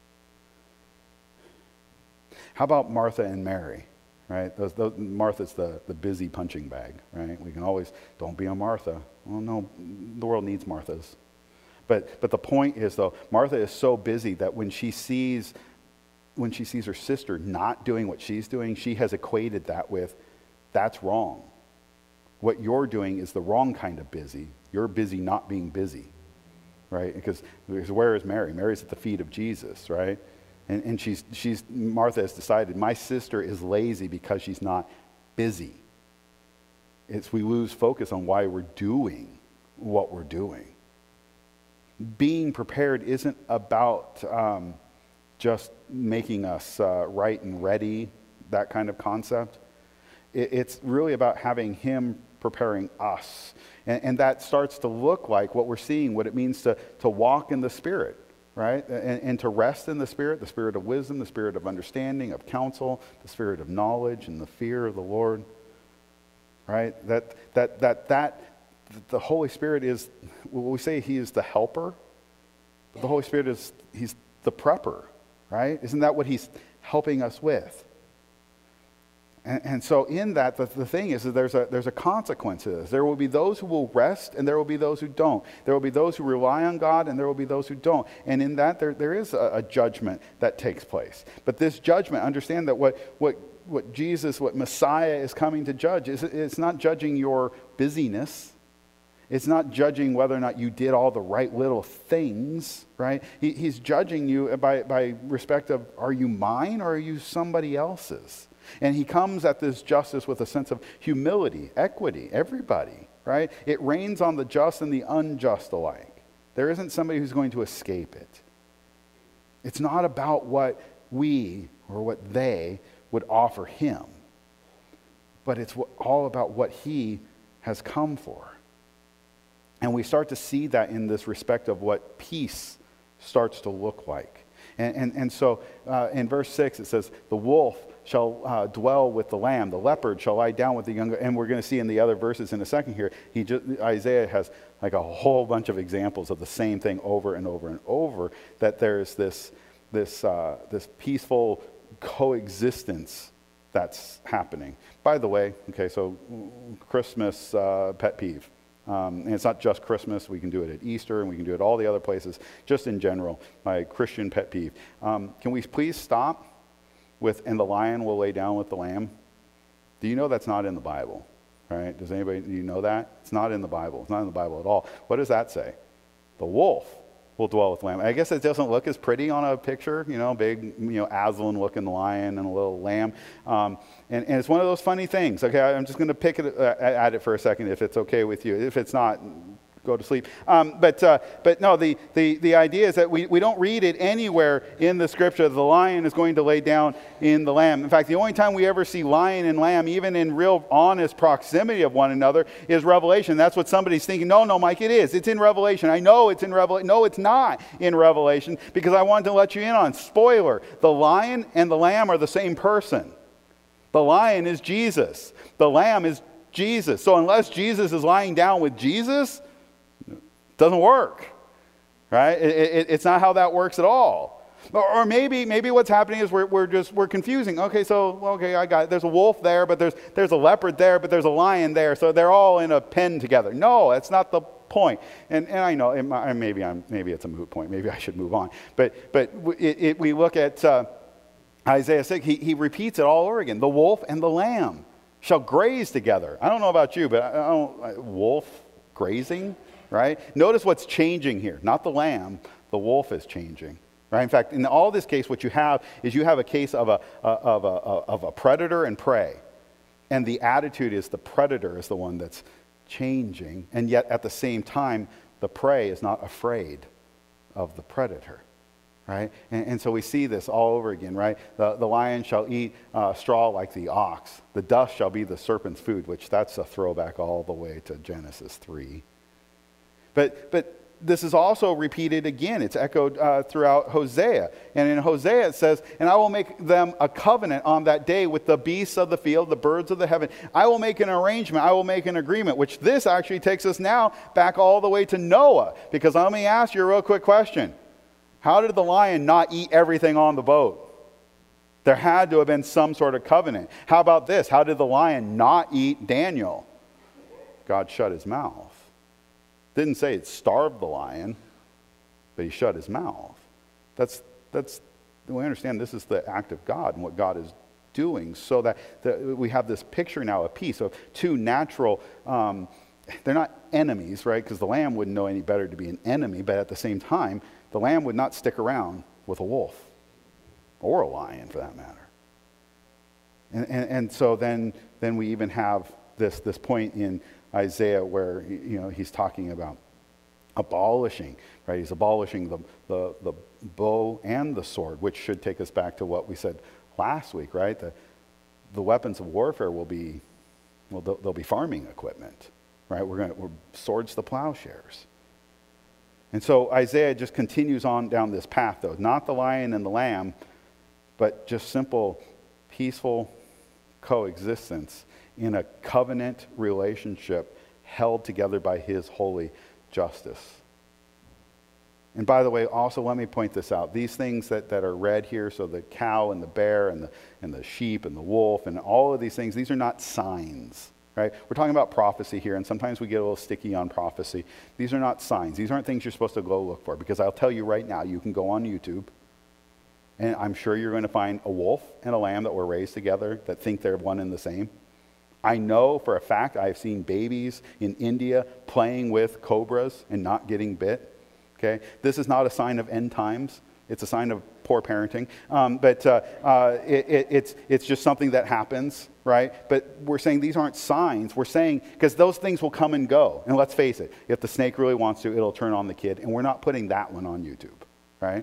S3: How about Martha and Mary, right? Martha's the busy punching bag, right? We can always, don't be a Martha. Well, no, the world needs Marthas. But the point is, though, Martha is so busy that when she sees her sister not doing what she's doing, she has equated that with, that's wrong. What you're doing is the wrong kind of busy. You're busy not being busy, right? Because where is Mary? Mary's at the feet of Jesus, right? And Martha has decided, my sister is lazy because she's not busy. We lose focus on why we're doing what we're doing. Being prepared isn't about just making us right and ready, that kind of concept. It's really about having Him preparing us. And that starts to look like what we're seeing, what it means to walk in the Spirit, right? And to rest in the Spirit of wisdom, the Spirit of understanding, of counsel, the Spirit of knowledge, and the fear of the Lord, right? The Holy Spirit is, we say He is the helper, but the Holy Spirit He's the prepper, right? Isn't that what He's helping us with? And so in that, the thing is that there's a consequence to this. There will be those who will rest, and there will be those who don't. There will be those who rely on God, and there will be those who don't. And in that, there is a judgment that takes place. But this judgment, understand that what Jesus, what Messiah is coming to judge, it's not judging your busyness. It's not judging whether or not you did all the right little things, right? He's judging you by respect of, are you mine or are you somebody else's? And He comes at this justice with a sense of humility, equity, everybody, right? It rains on the just and the unjust alike. There isn't somebody who's going to escape it. It's not about what we or what they would offer Him, but it's all about what He has come for. And we start to see that in this respect of what peace starts to look like. And so in verse 6 it says, the wolf shall dwell with the lamb, the leopard shall lie down with the young. And we're going to see in the other verses in a second here, Isaiah has like a whole bunch of examples of the same thing over and over and over, that there's this peaceful coexistence that's happening. By the way, okay, so Christmas pet peeve. And it's not just Christmas. We can do it at Easter, and we can do it all the other places. Just in general, my Christian pet peeve. Can we please stop with, and the lion will lay down with the lamb? Do you know that's not in the Bible? Right? Do you know that? It's not in the Bible. It's not in the Bible at all. What does that say? The wolf will dwell with the lamb. I guess it doesn't look as pretty on a picture, big, Aslan looking lion and a little lamb. And it's one of those funny things. Okay, I'm just going to pick it at it for a second if it's okay with you. If it's not, go to sleep. But no, the idea is that we don't read it anywhere in the scripture. The lion is going to lay down in the lamb. In fact, the only time we ever see lion and lamb, even in real honest proximity of one another, is Revelation. That's what somebody's thinking. No, Mike, it is. It's in Revelation. I know it's in Revelation. No, it's not in Revelation, because I wanted to let you in on, spoiler, the lion and the lamb are the same person. The lion is Jesus. The lamb is Jesus. So unless Jesus is lying down with Jesus, doesn't work, right? It's not how that works at all. Or maybe what's happening is we're confusing. Okay, I got it. There's a wolf there, but there's a leopard there, but there's a lion there. So they're all in a pen together. No, that's not the point. And I know maybe it's a moot point. Maybe I should move on. But we look at Isaiah 6. He repeats it all over again. The wolf and the lamb shall graze together. I don't know about you, but wolf grazing. Right? Notice what's changing here. Not the lamb, the wolf is changing. Right? In fact, in all this case, what you have is a case of a predator and prey. And the attitude is the predator is the one that's changing. And yet at the same time, the prey is not afraid of the predator. Right? And so we see this all over again, right? The lion shall eat straw like the ox. The dust shall be the serpent's food, which that's a throwback all the way to Genesis 3. But this is also repeated again. It's echoed throughout Hosea. And in Hosea it says, and I will make them a covenant on that day with the beasts of the field, the birds of the heaven. I will make an arrangement. I will make an agreement, which this actually takes us now back all the way to Noah. Because let me ask you a real quick question. How did the lion not eat everything on the boat? There had to have been some sort of covenant. How about this? How did the lion not eat Daniel? God shut his mouth. Didn't say it starved the lion, but he shut his mouth. We understand this is the act of God and what God is doing, so that we have this picture now of peace of two natural, they're not enemies, right? Because the lamb wouldn't know any better to be an enemy, but at the same time, the lamb would not stick around with a wolf or a lion for that matter. And so then we even have this point in Isaiah where he's talking about abolishing, right? He's abolishing the bow and the sword, which should take us back to what we said last week, right? The weapons of warfare will be, they'll be farming equipment, right? We're swords to plowshares. And so Isaiah just continues on down this path, though. Not the lion and the lamb, but just simple, peaceful coexistence in a covenant relationship held together by his holy justice. And by the way, also let me point this out. These things that are read here, so the cow and the bear and the sheep and the wolf and all of these things, these are not signs, right? We're talking about prophecy here, and sometimes we get a little sticky on prophecy. These are not signs. These aren't things you're supposed to go look for, because I'll tell you right now, you can go on YouTube, and I'm sure you're going to find a wolf and a lamb that were raised together that think they're one and the same. I know for a fact I've seen babies in India playing with cobras and not getting bit. Okay, this is not a sign of end times. It's a sign of poor parenting. It's just something that happens, right? But we're saying these aren't signs. We're saying, because those things will come and go. And let's face it, if the snake really wants to, it'll turn on the kid. And we're not putting that one on YouTube, right?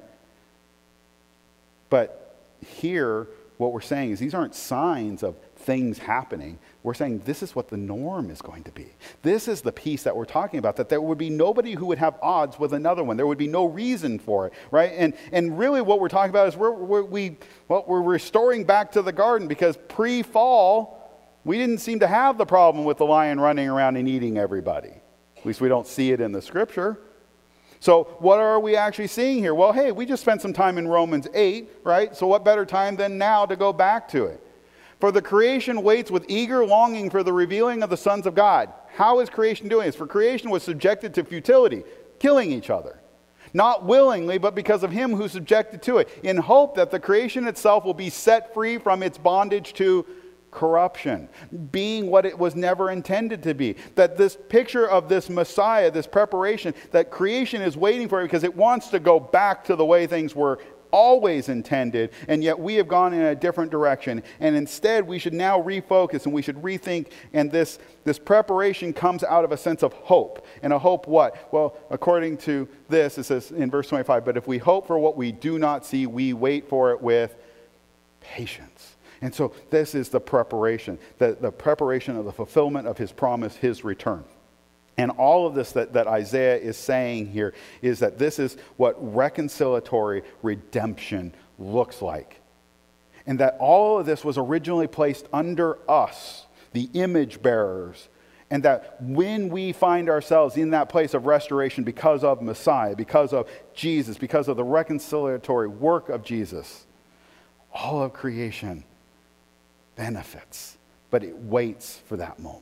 S3: But here, what we're saying is these aren't signs of things happening. We're saying this is what the norm is going to be. This is the peace that we're talking about, that there would be nobody who would have odds with another one. There would be no reason for it, right? And really what we're talking about is we're restoring back to the garden, because pre-fall, we didn't seem to have the problem with the lion running around and eating everybody. At least we don't see it in the scripture. So what are we actually seeing here? Well, hey, we just spent some time in Romans 8, right? So what better time than now to go back to it? For the creation waits with eager longing for the revealing of the sons of God. How is creation doing this? For creation was subjected to futility, killing each other. Not willingly, but because of him who subjected to it, in hope that the creation itself will be set free from its bondage to corruption, being what it was never intended to be. That this picture of this Messiah, this preparation, that creation is waiting for it because it wants to go back to the way things were always intended, and yet we have gone in a different direction. And instead, we should now refocus and we should rethink, and this preparation comes out of a sense of hope. And a hope what? Well, according to this, it says in verse 25, but if we hope for what we do not see, we wait for it with patience. And so this is the preparation, the preparation of the fulfillment of his promise, his return. And all of this that Isaiah is saying here is that this is what reconciliatory redemption looks like. And that all of this was originally placed under us, the image bearers. And that when we find ourselves in that place of restoration because of Messiah, because of Jesus, because of the reconciliatory work of Jesus, all of creation benefits, but it waits for that moment.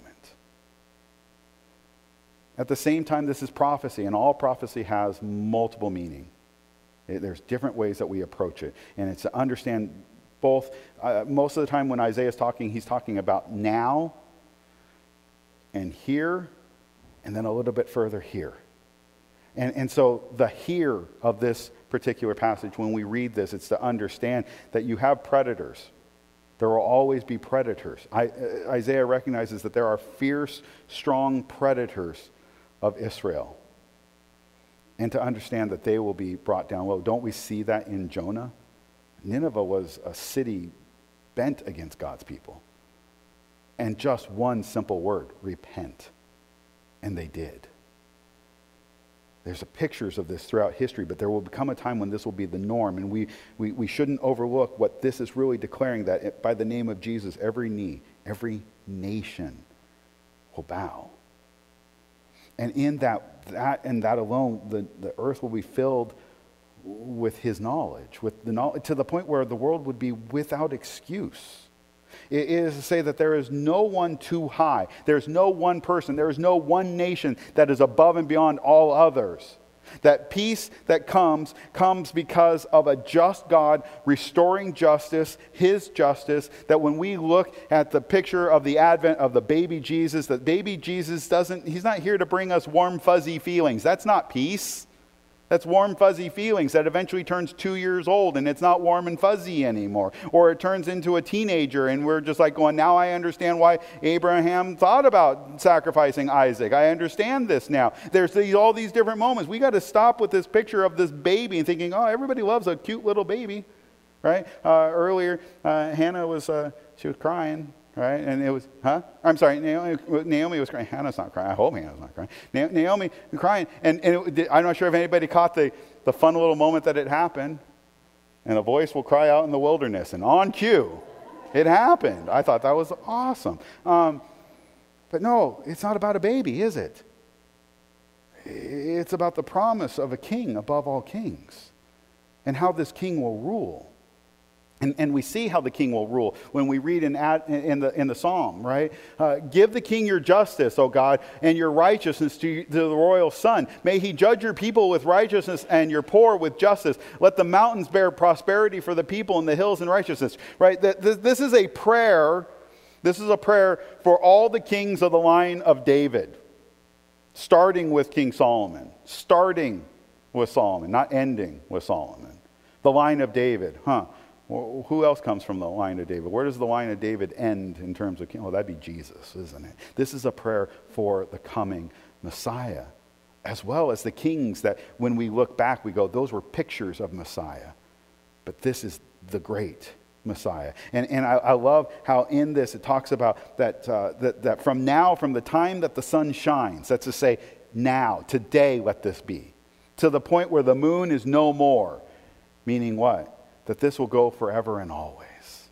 S3: At the same time, this is prophecy, and all prophecy has multiple meaning. There's different ways that we approach it, and it's to understand both. Most of the time when Isaiah is talking, he's talking about now and here, and then a little bit further here. And so the here of this particular passage, when we read this, it's to understand that you have predators. There will always be predators. Isaiah recognizes that there are fierce, strong predators of Israel. And to understand that they will be brought down low. Don't we see that in Jonah? Nineveh was a city bent against God's people. And just one simple word, repent. And they did. There's pictures of this throughout history, but there will become a time when this will be the norm. And we shouldn't overlook what this is really declaring, that by the name of Jesus, every knee, every nation will bow. And in that alone, the earth will be filled with his knowledge, with the knowledge, to the point where the world would be without excuse. It is to say that there is no one too high. There's no one person. There is no one nation that is above and beyond all others. That peace that comes because of a just God restoring justice, his justice. That when we look at the picture of the advent of the baby Jesus, that baby Jesus he's not here to bring us warm, fuzzy feelings. That's not peace. That's warm, fuzzy feelings that eventually turns 2 years old and it's not warm and fuzzy anymore. Or it turns into a teenager and we're just like going, now I understand why Abraham thought about sacrificing Isaac. I understand this now. There's all these different moments. We got to stop with this picture of this baby and thinking, oh, everybody loves a cute little baby, right? Earlier, Hannah she was crying. Right? And it was, I'm sorry, Naomi was crying. Hannah's not crying. I hope Hannah's not crying. Naomi crying. And I'm not sure if anybody caught the fun little moment that it happened. And a voice will cry out in the wilderness. And on cue, it happened. I thought that was awesome. But no, it's not about a baby, is it? It's about the promise of a king above all kings. And how this king will rule. And we see how the king will rule when we read in the psalm, right? Give the king your justice, O God, and your righteousness to the royal son. May he judge your people with righteousness and your poor with justice. Let the mountains bear prosperity for the people and the hills in righteousness, right? This is a prayer. This is a prayer for all the kings of the line of David, starting with King Solomon, not ending with Solomon. The line of David, Well, who else comes from the line of David? Where does the line of David end in terms of king? Well, that'd be Jesus, isn't it? This is a prayer for the coming Messiah, as well as the kings that when we look back, we go, those were pictures of Messiah. But this is the great Messiah. And I love how in this it talks about that from now, from the time that the sun shines, that's to say now, today let this be, to the point where the moon is no more. Meaning what? That this will go forever and always.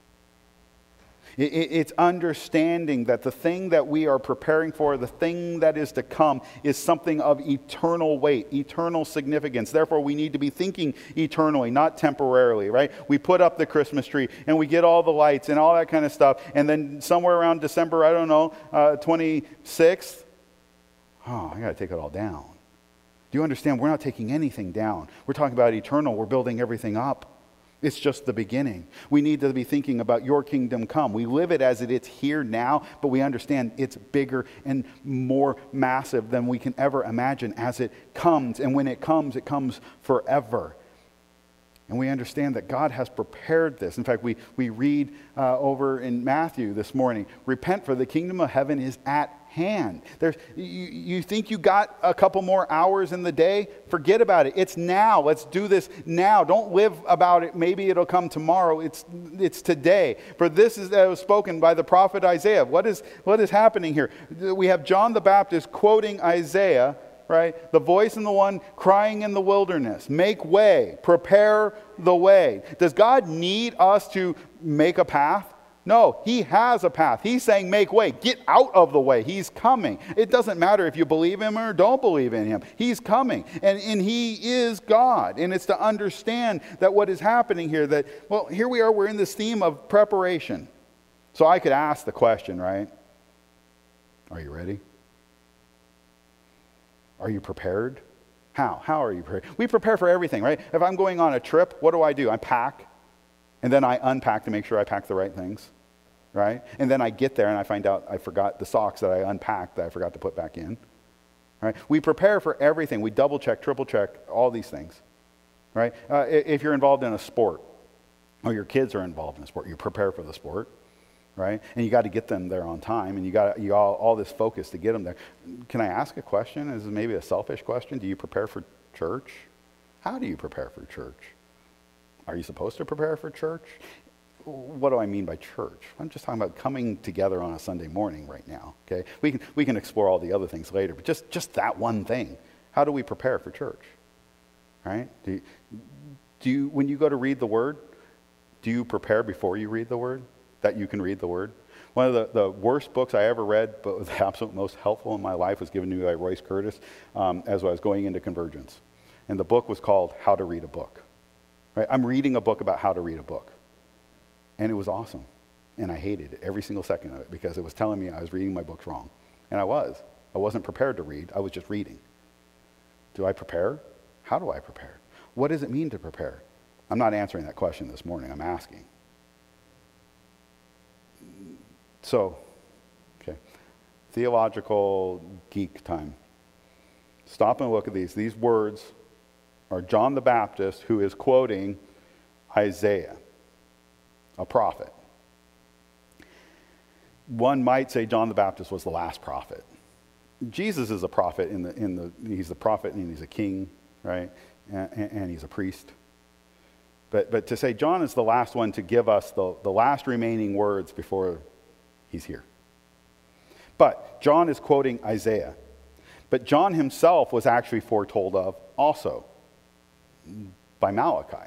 S3: It's understanding that the thing that we are preparing for, the thing that is to come, is something of eternal weight, eternal significance. Therefore, we need to be thinking eternally, not temporarily, right? We put up the Christmas tree and we get all the lights and all that kind of stuff. And then somewhere around December, 26th, I got to take it all down. Do you understand? We're not taking anything down. We're talking about eternal. We're building everything up. It's just the beginning. We need to be thinking about your kingdom come. We live it as it's here now, but we understand it's bigger and more massive than we can ever imagine as it comes. And when it comes forever. And we understand that God has prepared this. In fact, we read over in Matthew this morning, repent for the kingdom of heaven is at hand. You think you got a couple more hours in the day? Forget about it. It's now. Let's do this now. Don't live about it. Maybe it'll come tomorrow. It's today. For this is that was spoken by the prophet Isaiah. What is happening here? We have John the Baptist quoting Isaiah, right? The voice and the one crying in the wilderness. Make way. Prepare the way. Does God need us to make a path? No, he has a path. He's saying make way. Get out of the way. He's coming. It doesn't matter if you believe him or don't believe in him. He's coming. And he is God. And it's to understand that what is happening here, that, well, here we are. We're in this theme of preparation. So I could ask the question, right? Are you ready? Are you prepared? How? How are you prepared? We prepare for everything, right? If I'm going on a trip, what do? I pack. And then I unpack to make sure I pack the right things, right? And then I get there and I find out I forgot the socks that I unpacked that I forgot to put back in, right? We prepare for everything. We double check, triple check, all these things, right? If you're involved in a sport or your kids are involved in a sport, you prepare for the sport, right? And you got to get them there on time, and you got all this focus to get them there. Can I ask a question? This is maybe a selfish question. Do you prepare for church? How do you prepare for church? Are you supposed to prepare for church? What do I mean by church? I'm just talking about coming together on a Sunday morning right now, okay? We can explore all the other things later, but just that one thing. How do we prepare for church, right? Do you, when you go to read the Word, do you prepare before you read the Word, that you can read the Word? One of the worst books I ever read, but was the absolute most helpful in my life, was given to me by Royce Curtis as I was going into Convergence. And the book was called How to Read a Book. Right? I'm reading a book about how to read a book. And it was awesome. And I hated it, every single second of it, because it was telling me I was reading my books wrong. And I was. I wasn't prepared to read. I was just reading. Do I prepare? How do I prepare? What does it mean to prepare? I'm not answering that question this morning. I'm asking. So, okay. Theological geek time. Stop and look at these. These words are John the Baptist, who is quoting Isaiah, a prophet. One might say John the Baptist was the last prophet. Jesus is a prophet he's a prophet and he's a king, right? And he's a priest. But to say John is the last one to give us the last remaining words before he's here. But John is quoting Isaiah. But John himself was actually foretold of also by Malachi.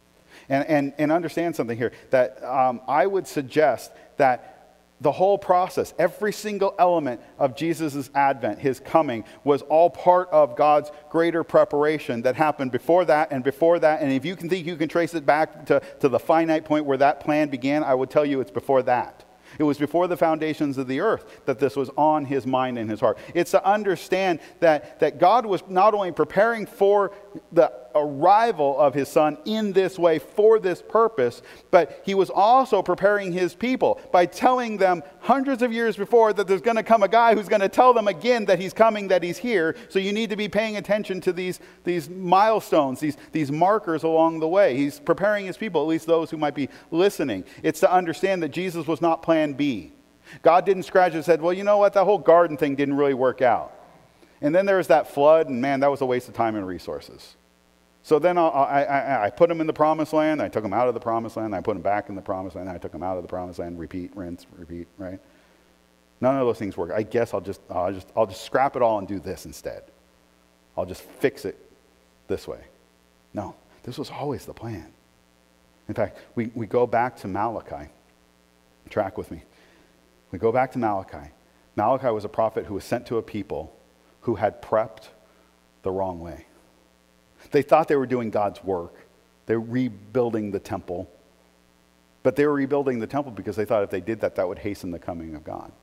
S3: And understand something here, that I would suggest that the whole process, every single element of Jesus' advent, his coming, was all part of God's greater preparation that happened before that and before that. And if you can think you can trace it back to the finite point where that plan began, I would tell you it's before that. It was before the foundations of the earth that this was on his mind and his heart. It's to understand that God was not only preparing for the arrival of his son in this way for this purpose, but he was also preparing his people by telling them hundreds of years before that there's going to come a guy who's going to tell them again that he's coming, that he's here. So you need to be paying attention to these milestones, these markers along the way. He's preparing his people, at least those who might be listening. It's to understand that Jesus was not plan B. God didn't scratch and said, well, you know what, that whole garden thing didn't really work out. And then there was that flood, and man, that was a waste of time and resources. So then I put them in the promised land, I took them out of the promised land, I put them back in the promised land, I took them out of the promised land, repeat, rinse, repeat, right? None of those things work. I guess I'll just scrap it all and do this instead. I'll just fix it this way. No, this was always the plan. In fact, we go back to Malachi. Track with me. We go back to Malachi. Malachi was a prophet who was sent to a people who had prepped the wrong way. They thought they were doing God's work. They were rebuilding the temple. But they were rebuilding the temple because they thought if they did that, that would hasten the coming of God.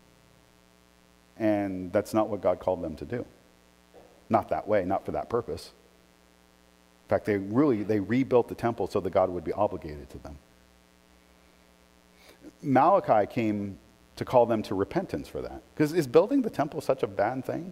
S3: And that's not what God called them to do. Not that way, not for that purpose. In fact, they rebuilt the temple so that God would be obligated to them. Malachi came to call them to repentance for that. Because is building the temple such a bad thing?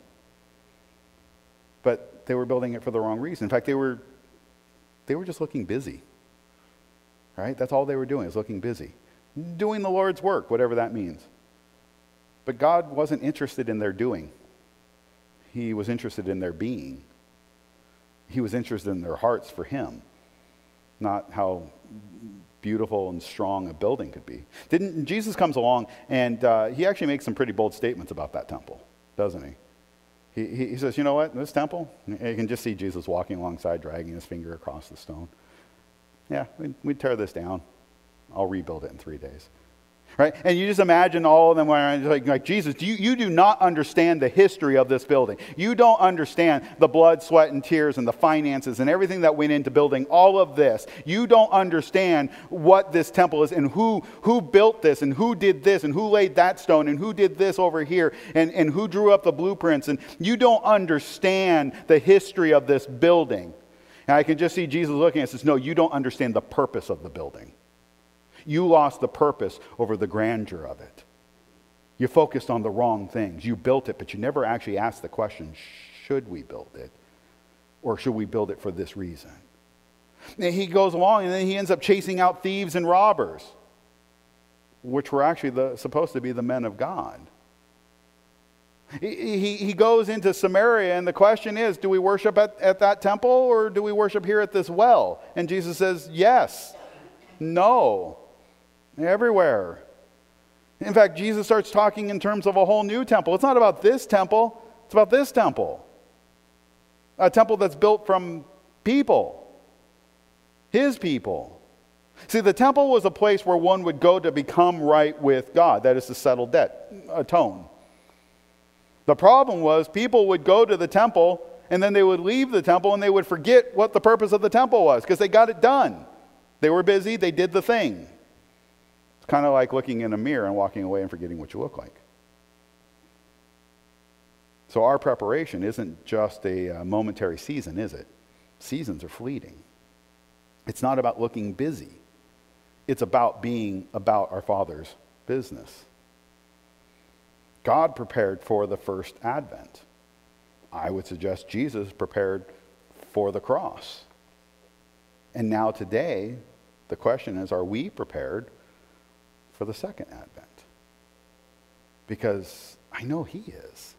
S3: But they were building it for the wrong reason. In fact, they were just looking busy. Right? That's all they were doing, is looking busy. Doing the Lord's work, whatever that means. But God wasn't interested in their doing. He was interested in their being. He was interested in their hearts for him, not how beautiful and strong a building could be. Jesus comes along, and he actually makes some pretty bold statements about that temple, doesn't he? He says, you know what, this temple, you can just see Jesus walking alongside, dragging his finger across the stone. Yeah, we'd tear this down. I'll rebuild it in 3 days. Right? And you just imagine all of them like Jesus, you do not understand the history of this building. You don't understand the blood, sweat, and tears and the finances and everything that went into building all of this. You don't understand what this temple is and who built this and who did this and who laid that stone and who did this over here and who drew up the blueprints. And you don't understand the history of this building. And I can just see Jesus looking at us and says, no, you don't understand the purpose of the building. You lost the purpose over the grandeur of it. You focused on the wrong things. You built it, but you never actually asked the question, should we build it? Or should we build it for this reason? And he goes along and then he ends up chasing out thieves and robbers, which were actually supposed to be the men of God. He goes into Samaria, and the question is, do we worship at that temple or do we worship here at this well? And Jesus says, yes, no. Everywhere. In fact, Jesus starts talking in terms of a whole new temple. It's not about this temple. It's about this temple. A temple that's built from people. His people. See, the temple was a place where one would go to become right with God. That is to settle debt, atone. The problem was people would go to the temple and then they would leave the temple and they would forget what the purpose of the temple was because they got it done. They were busy. They did the thing. It's kind of like looking in a mirror and walking away and forgetting what you look like. So our preparation isn't just a momentary season, is it? Seasons are fleeting. It's not about looking busy. It's about being about our Father's business. God prepared for the first advent. I would suggest Jesus prepared for the cross. And now today, the question is, are we prepared for the second advent? Because I know he is.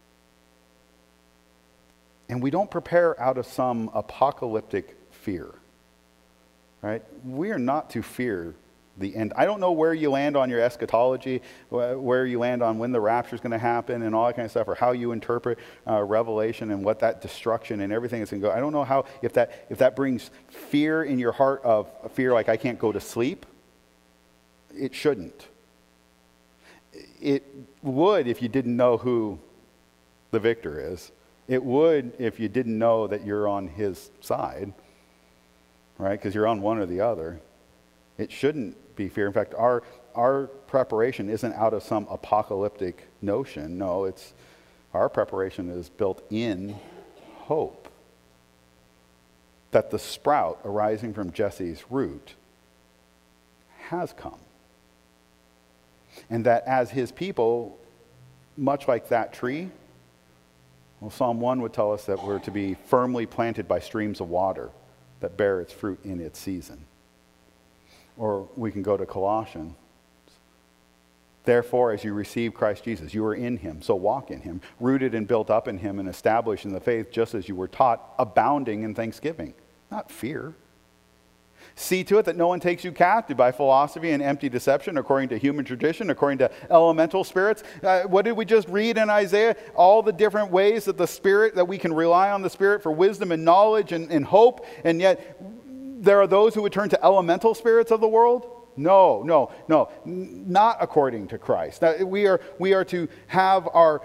S3: And we don't prepare out of some apocalyptic fear. Right? We are not to fear the end. I don't know where you land on your eschatology, where you land on when the rapture is going to happen and all that kind of stuff, or how you interpret Revelation and what that destruction and everything is going to go. I don't know how, if that brings fear in your heart of fear like I can't go to sleep. It shouldn't. It would if you didn't know who the victor is. It would if you didn't know that you're on his side, right? Because you're on one or the other. It shouldn't be fear. In fact, our preparation isn't out of some apocalyptic notion. No, our preparation is built in hope that the sprout arising from Jesse's root has come. And that as his people, much like that tree, well, Psalm 1 would tell us that we're to be firmly planted by streams of water that bear its fruit in its season. Or we can go to Colossians. Therefore, as you receive Christ Jesus, you are in him, so walk in him, rooted and built up in him and established in the faith just as you were taught, abounding in thanksgiving, not fear. See to it that no one takes you captive by philosophy and empty deception, according to human tradition, according to elemental spirits. What did we just read in Isaiah? All the different ways that that we can rely on the Spirit for wisdom and knowledge and hope, and yet there are those who would turn to elemental spirits of the world? No, not according to Christ. Now, we are to have our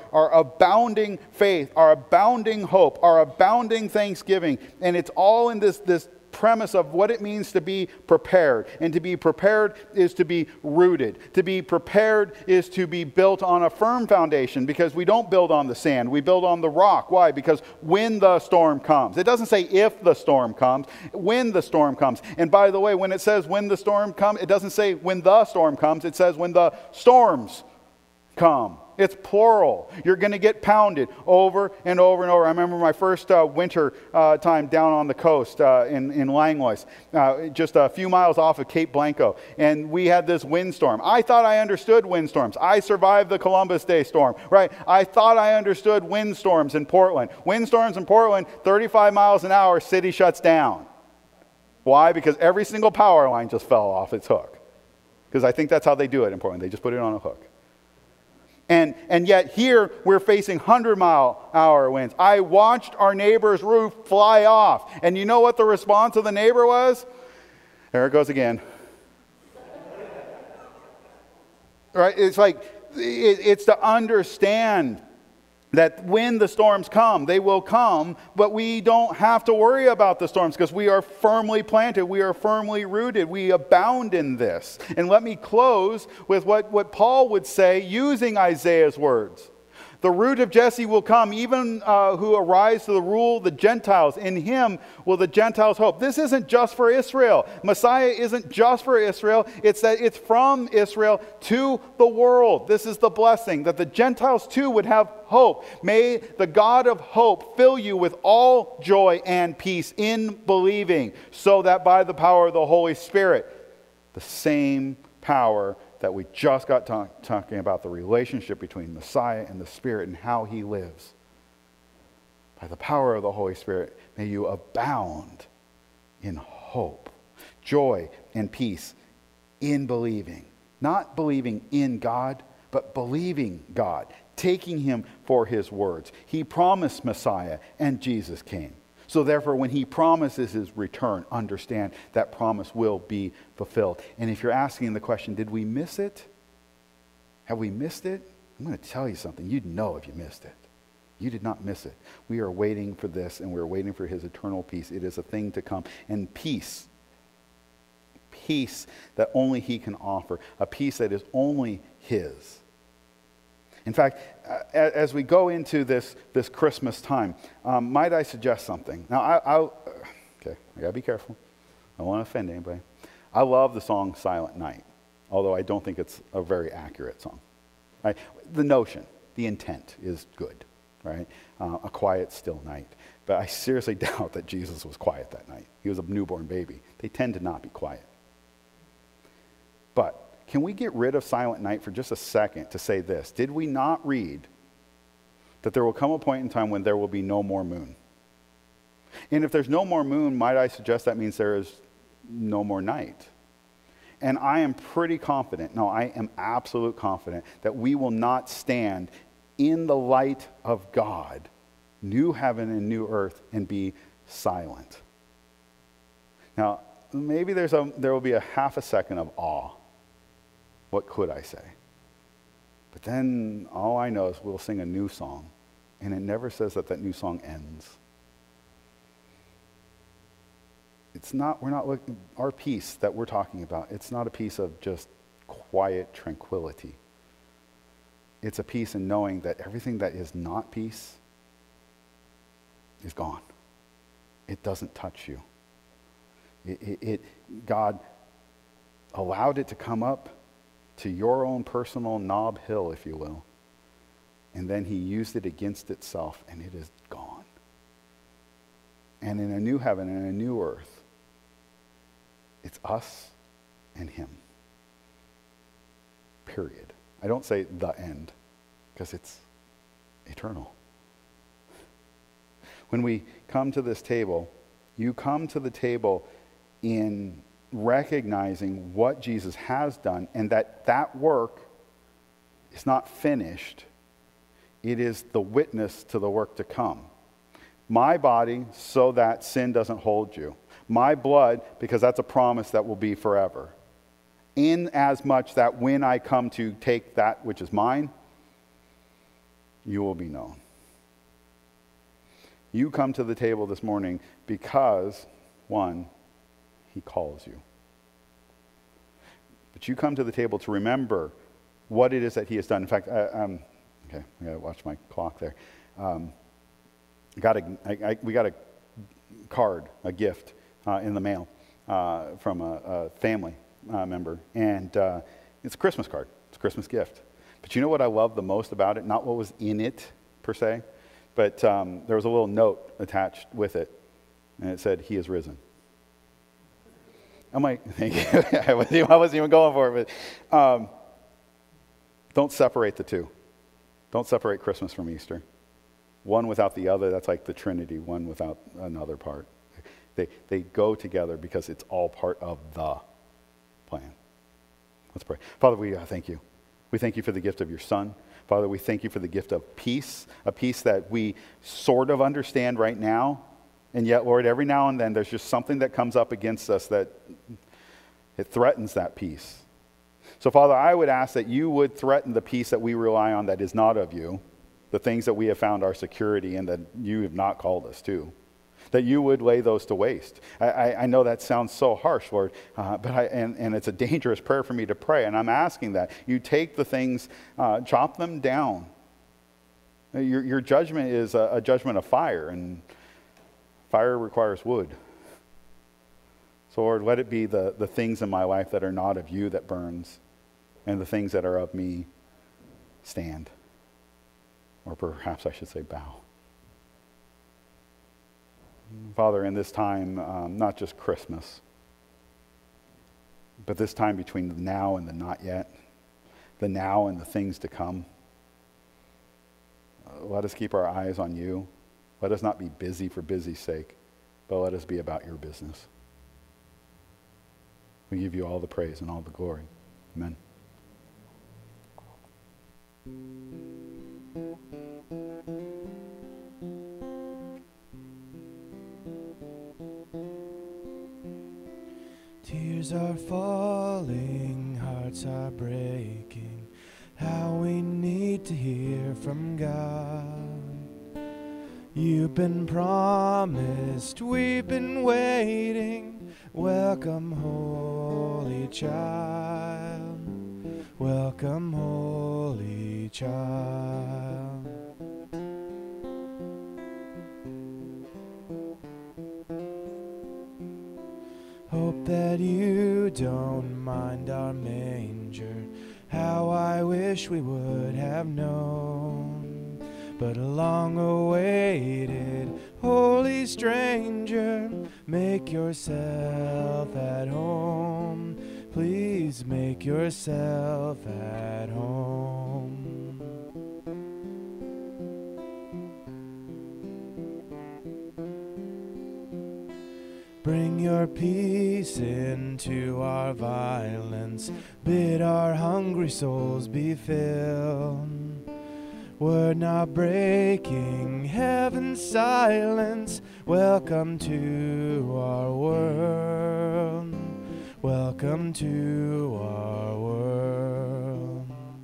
S3: abounding faith, our abounding hope, our abounding thanksgiving, and it's all in this premise of what it means to be prepared. And to be prepared is to be rooted. To be prepared is to be built on a firm foundation, because we don't build on the sand. We build on the rock. Why? Because when the storm comes. It doesn't say if the storm comes, when the storm comes. And by the way, when it says when the storm comes, it doesn't say when the storm comes. It says when the storms come. It's plural. You're going to get pounded over and over and over. I remember my first winter time down on the coast in Langlois, just a few miles off of Cape Blanco. And we had this windstorm. I thought I understood windstorms. I survived the Columbus Day storm, right? I thought I understood windstorms in Portland. Windstorms in Portland, 35 miles an hour, city shuts down. Why? Because every single power line just fell off its hook. Because I think that's how they do it in Portland. They just put it on a hook. And yet here we're facing 100-mile-hour winds. I watched our neighbor's roof fly off. And you know what the response of the neighbor was? There it goes again. Right? It's like, it's to understand that when the storms come, they will come, but we don't have to worry about the storms because we are firmly planted, we are firmly rooted, we abound in this. And let me close with what Paul would say using Isaiah's words. The root of Jesse will come, even who arise to rule the Gentiles. In him will the Gentiles hope. This isn't just for Israel. Messiah isn't just for Israel. It's that it's from Israel to the world. This is the blessing, that the Gentiles too would have hope. May the God of hope fill you with all joy and peace in believing, so that by the power of the Holy Spirit, the same power that we just got talking about, the relationship between Messiah and the Spirit and how he lives. By the power of the Holy Spirit, may you abound in hope, joy, and peace in believing. Not believing in God, but believing God, taking him for his words. He promised Messiah, and Jesus came. So therefore, when he promises his return, understand that promise will be fulfilled. And if you're asking the question, did we miss it? Have we missed it? I'm going to tell you something. You'd know if you missed it. You did not miss it. We are waiting for this, and we're waiting for his eternal peace. It is a thing to come. And peace that only he can offer, a peace that is only his. In fact, as we go into this Christmas time, might I suggest something? Now, I gotta be careful. I don't want to offend anybody. I love the song Silent Night, although I don't think it's a very accurate song. Right? The notion, the intent is good, right? A quiet, still night. But I seriously doubt that Jesus was quiet that night. He was a newborn baby. They tend to not be quiet. But can we get rid of Silent Night for just a second to say this? Did we not read that there will come a point in time when there will be no more moon? And if there's no more moon, might I suggest that means there is no more night? And I am pretty confident, no, I am absolute confident that we will not stand in the light of God, new heaven and new earth, and be silent. Now, maybe there will be a half a second of awe. What could I say? But then all I know is we'll sing a new song, and it never says that new song ends. Our peace that we're talking about, it's not a peace of just quiet tranquility. It's a peace in knowing that everything that is not peace is gone. It doesn't touch you. God allowed it to come up to your own personal knob hill, if you will. And then he used it against itself, and it is gone. And in a new heaven and a new earth, it's us and him. Period. I don't say the end, because it's eternal. When we come to this table, you come to the table in recognizing what Jesus has done, and that work is not finished. It is the witness to the work to come. My body, so that sin doesn't hold you. My blood, because that's a promise that will be forever. In as much that when I come to take that which is mine, you will be known. You come to the table this morning because, one, He calls you. But you come to the table to remember what it is that he has done. In fact, okay, I got to watch my clock there. We got a card, a gift in the mail from a family member, and it's a Christmas card. It's a Christmas gift. But you know what I love the most about it? Not what was in it, per se, but there was a little note attached with it, and it said, "He is risen." I'm like, thank you. I wasn't even going for it, but don't separate the two. Don't separate Christmas from Easter. One without the other, that's like the Trinity, one without another part. They go together because it's all part of the plan. Let's pray. Father, we thank you. We thank you for the gift of your Son. Father, we thank you for the gift of peace, a peace that we sort of understand right now. And yet, Lord, every now and then there's just something that comes up against us that it threatens that peace. So, Father, I would ask that you would threaten the peace that we rely on that is not of you, the things that we have found our security in that you have not called us to, that you would lay those to waste. I know that sounds so harsh, Lord, and it's a dangerous prayer for me to pray, and I'm asking that you take the things, chop them down. Your judgment is a judgment of fire, and fire requires wood. So, Lord, let it be the things in my life that are not of you that burns, and the things that are of me stand. Or perhaps I should say bow. Father, in this time, not just Christmas, but this time between the now and the not yet, the now and the things to come, let us keep our eyes on you. Let us not be busy for busy's sake, but let us be about your business. We give you all the praise and all the glory. Amen.
S4: Tears are falling, hearts are breaking. How we need to hear from God. You've been promised, we've been waiting. Welcome, Holy Child. Welcome, Holy Child. Hope that you don't mind our manger. How I wish we would have known. But a long-awaited holy stranger, make yourself at home. Please make yourself at home. Bring your peace into our violence. Bid our hungry souls be filled. Word not breaking heaven's silence. Welcome to our world. Welcome to our world.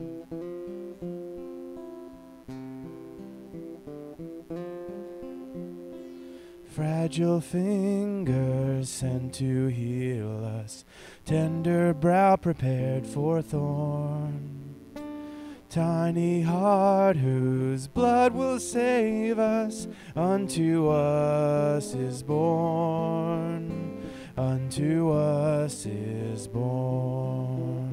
S4: Fragile fingers sent to heal us, tender brow prepared for thorn. Tiny heart whose blood will save us, unto us is born, unto us is born.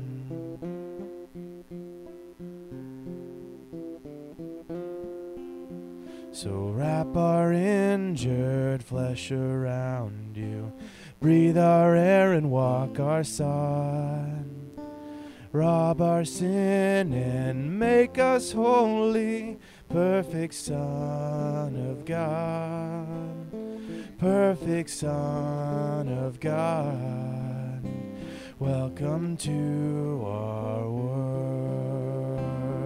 S4: So wrap our injured flesh around you, breathe our air and walk our sod. Rob our sin and make us holy, perfect Son of God, perfect Son of God. Welcome to our world.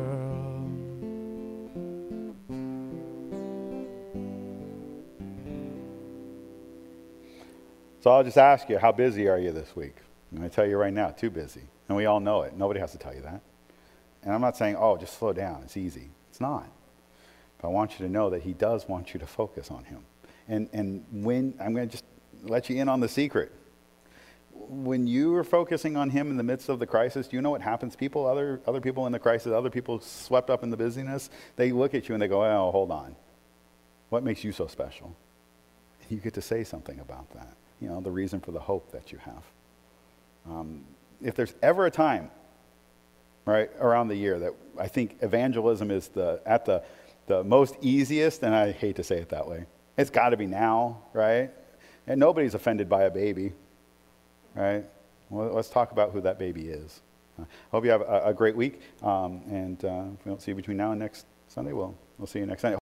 S3: So I'll just ask you, how busy are you this week? And I tell you right now, too busy. And we all know it. Nobody has to tell you that. And I'm not saying, oh, just slow down. It's easy. It's not. But I want you to know that he does want you to focus on him. And when, I'm going to just let you in on the secret. when you are focusing on him in the midst of the crisis, do you know what happens? Other people in the crisis, other people swept up in the busyness, they look at you and they go, oh, hold on. What makes you so special? And you get to say something about that. You know, the reason for the hope that you have. If there's ever a time, right, around the year that I think evangelism is at the most easiest, and I hate to say it that way, it's got to be now, right? And nobody's offended by a baby, right? Well, let's talk about who that baby is. I hope you have a great week, and if we don't see you between now and next Sunday, we'll see you next Sunday.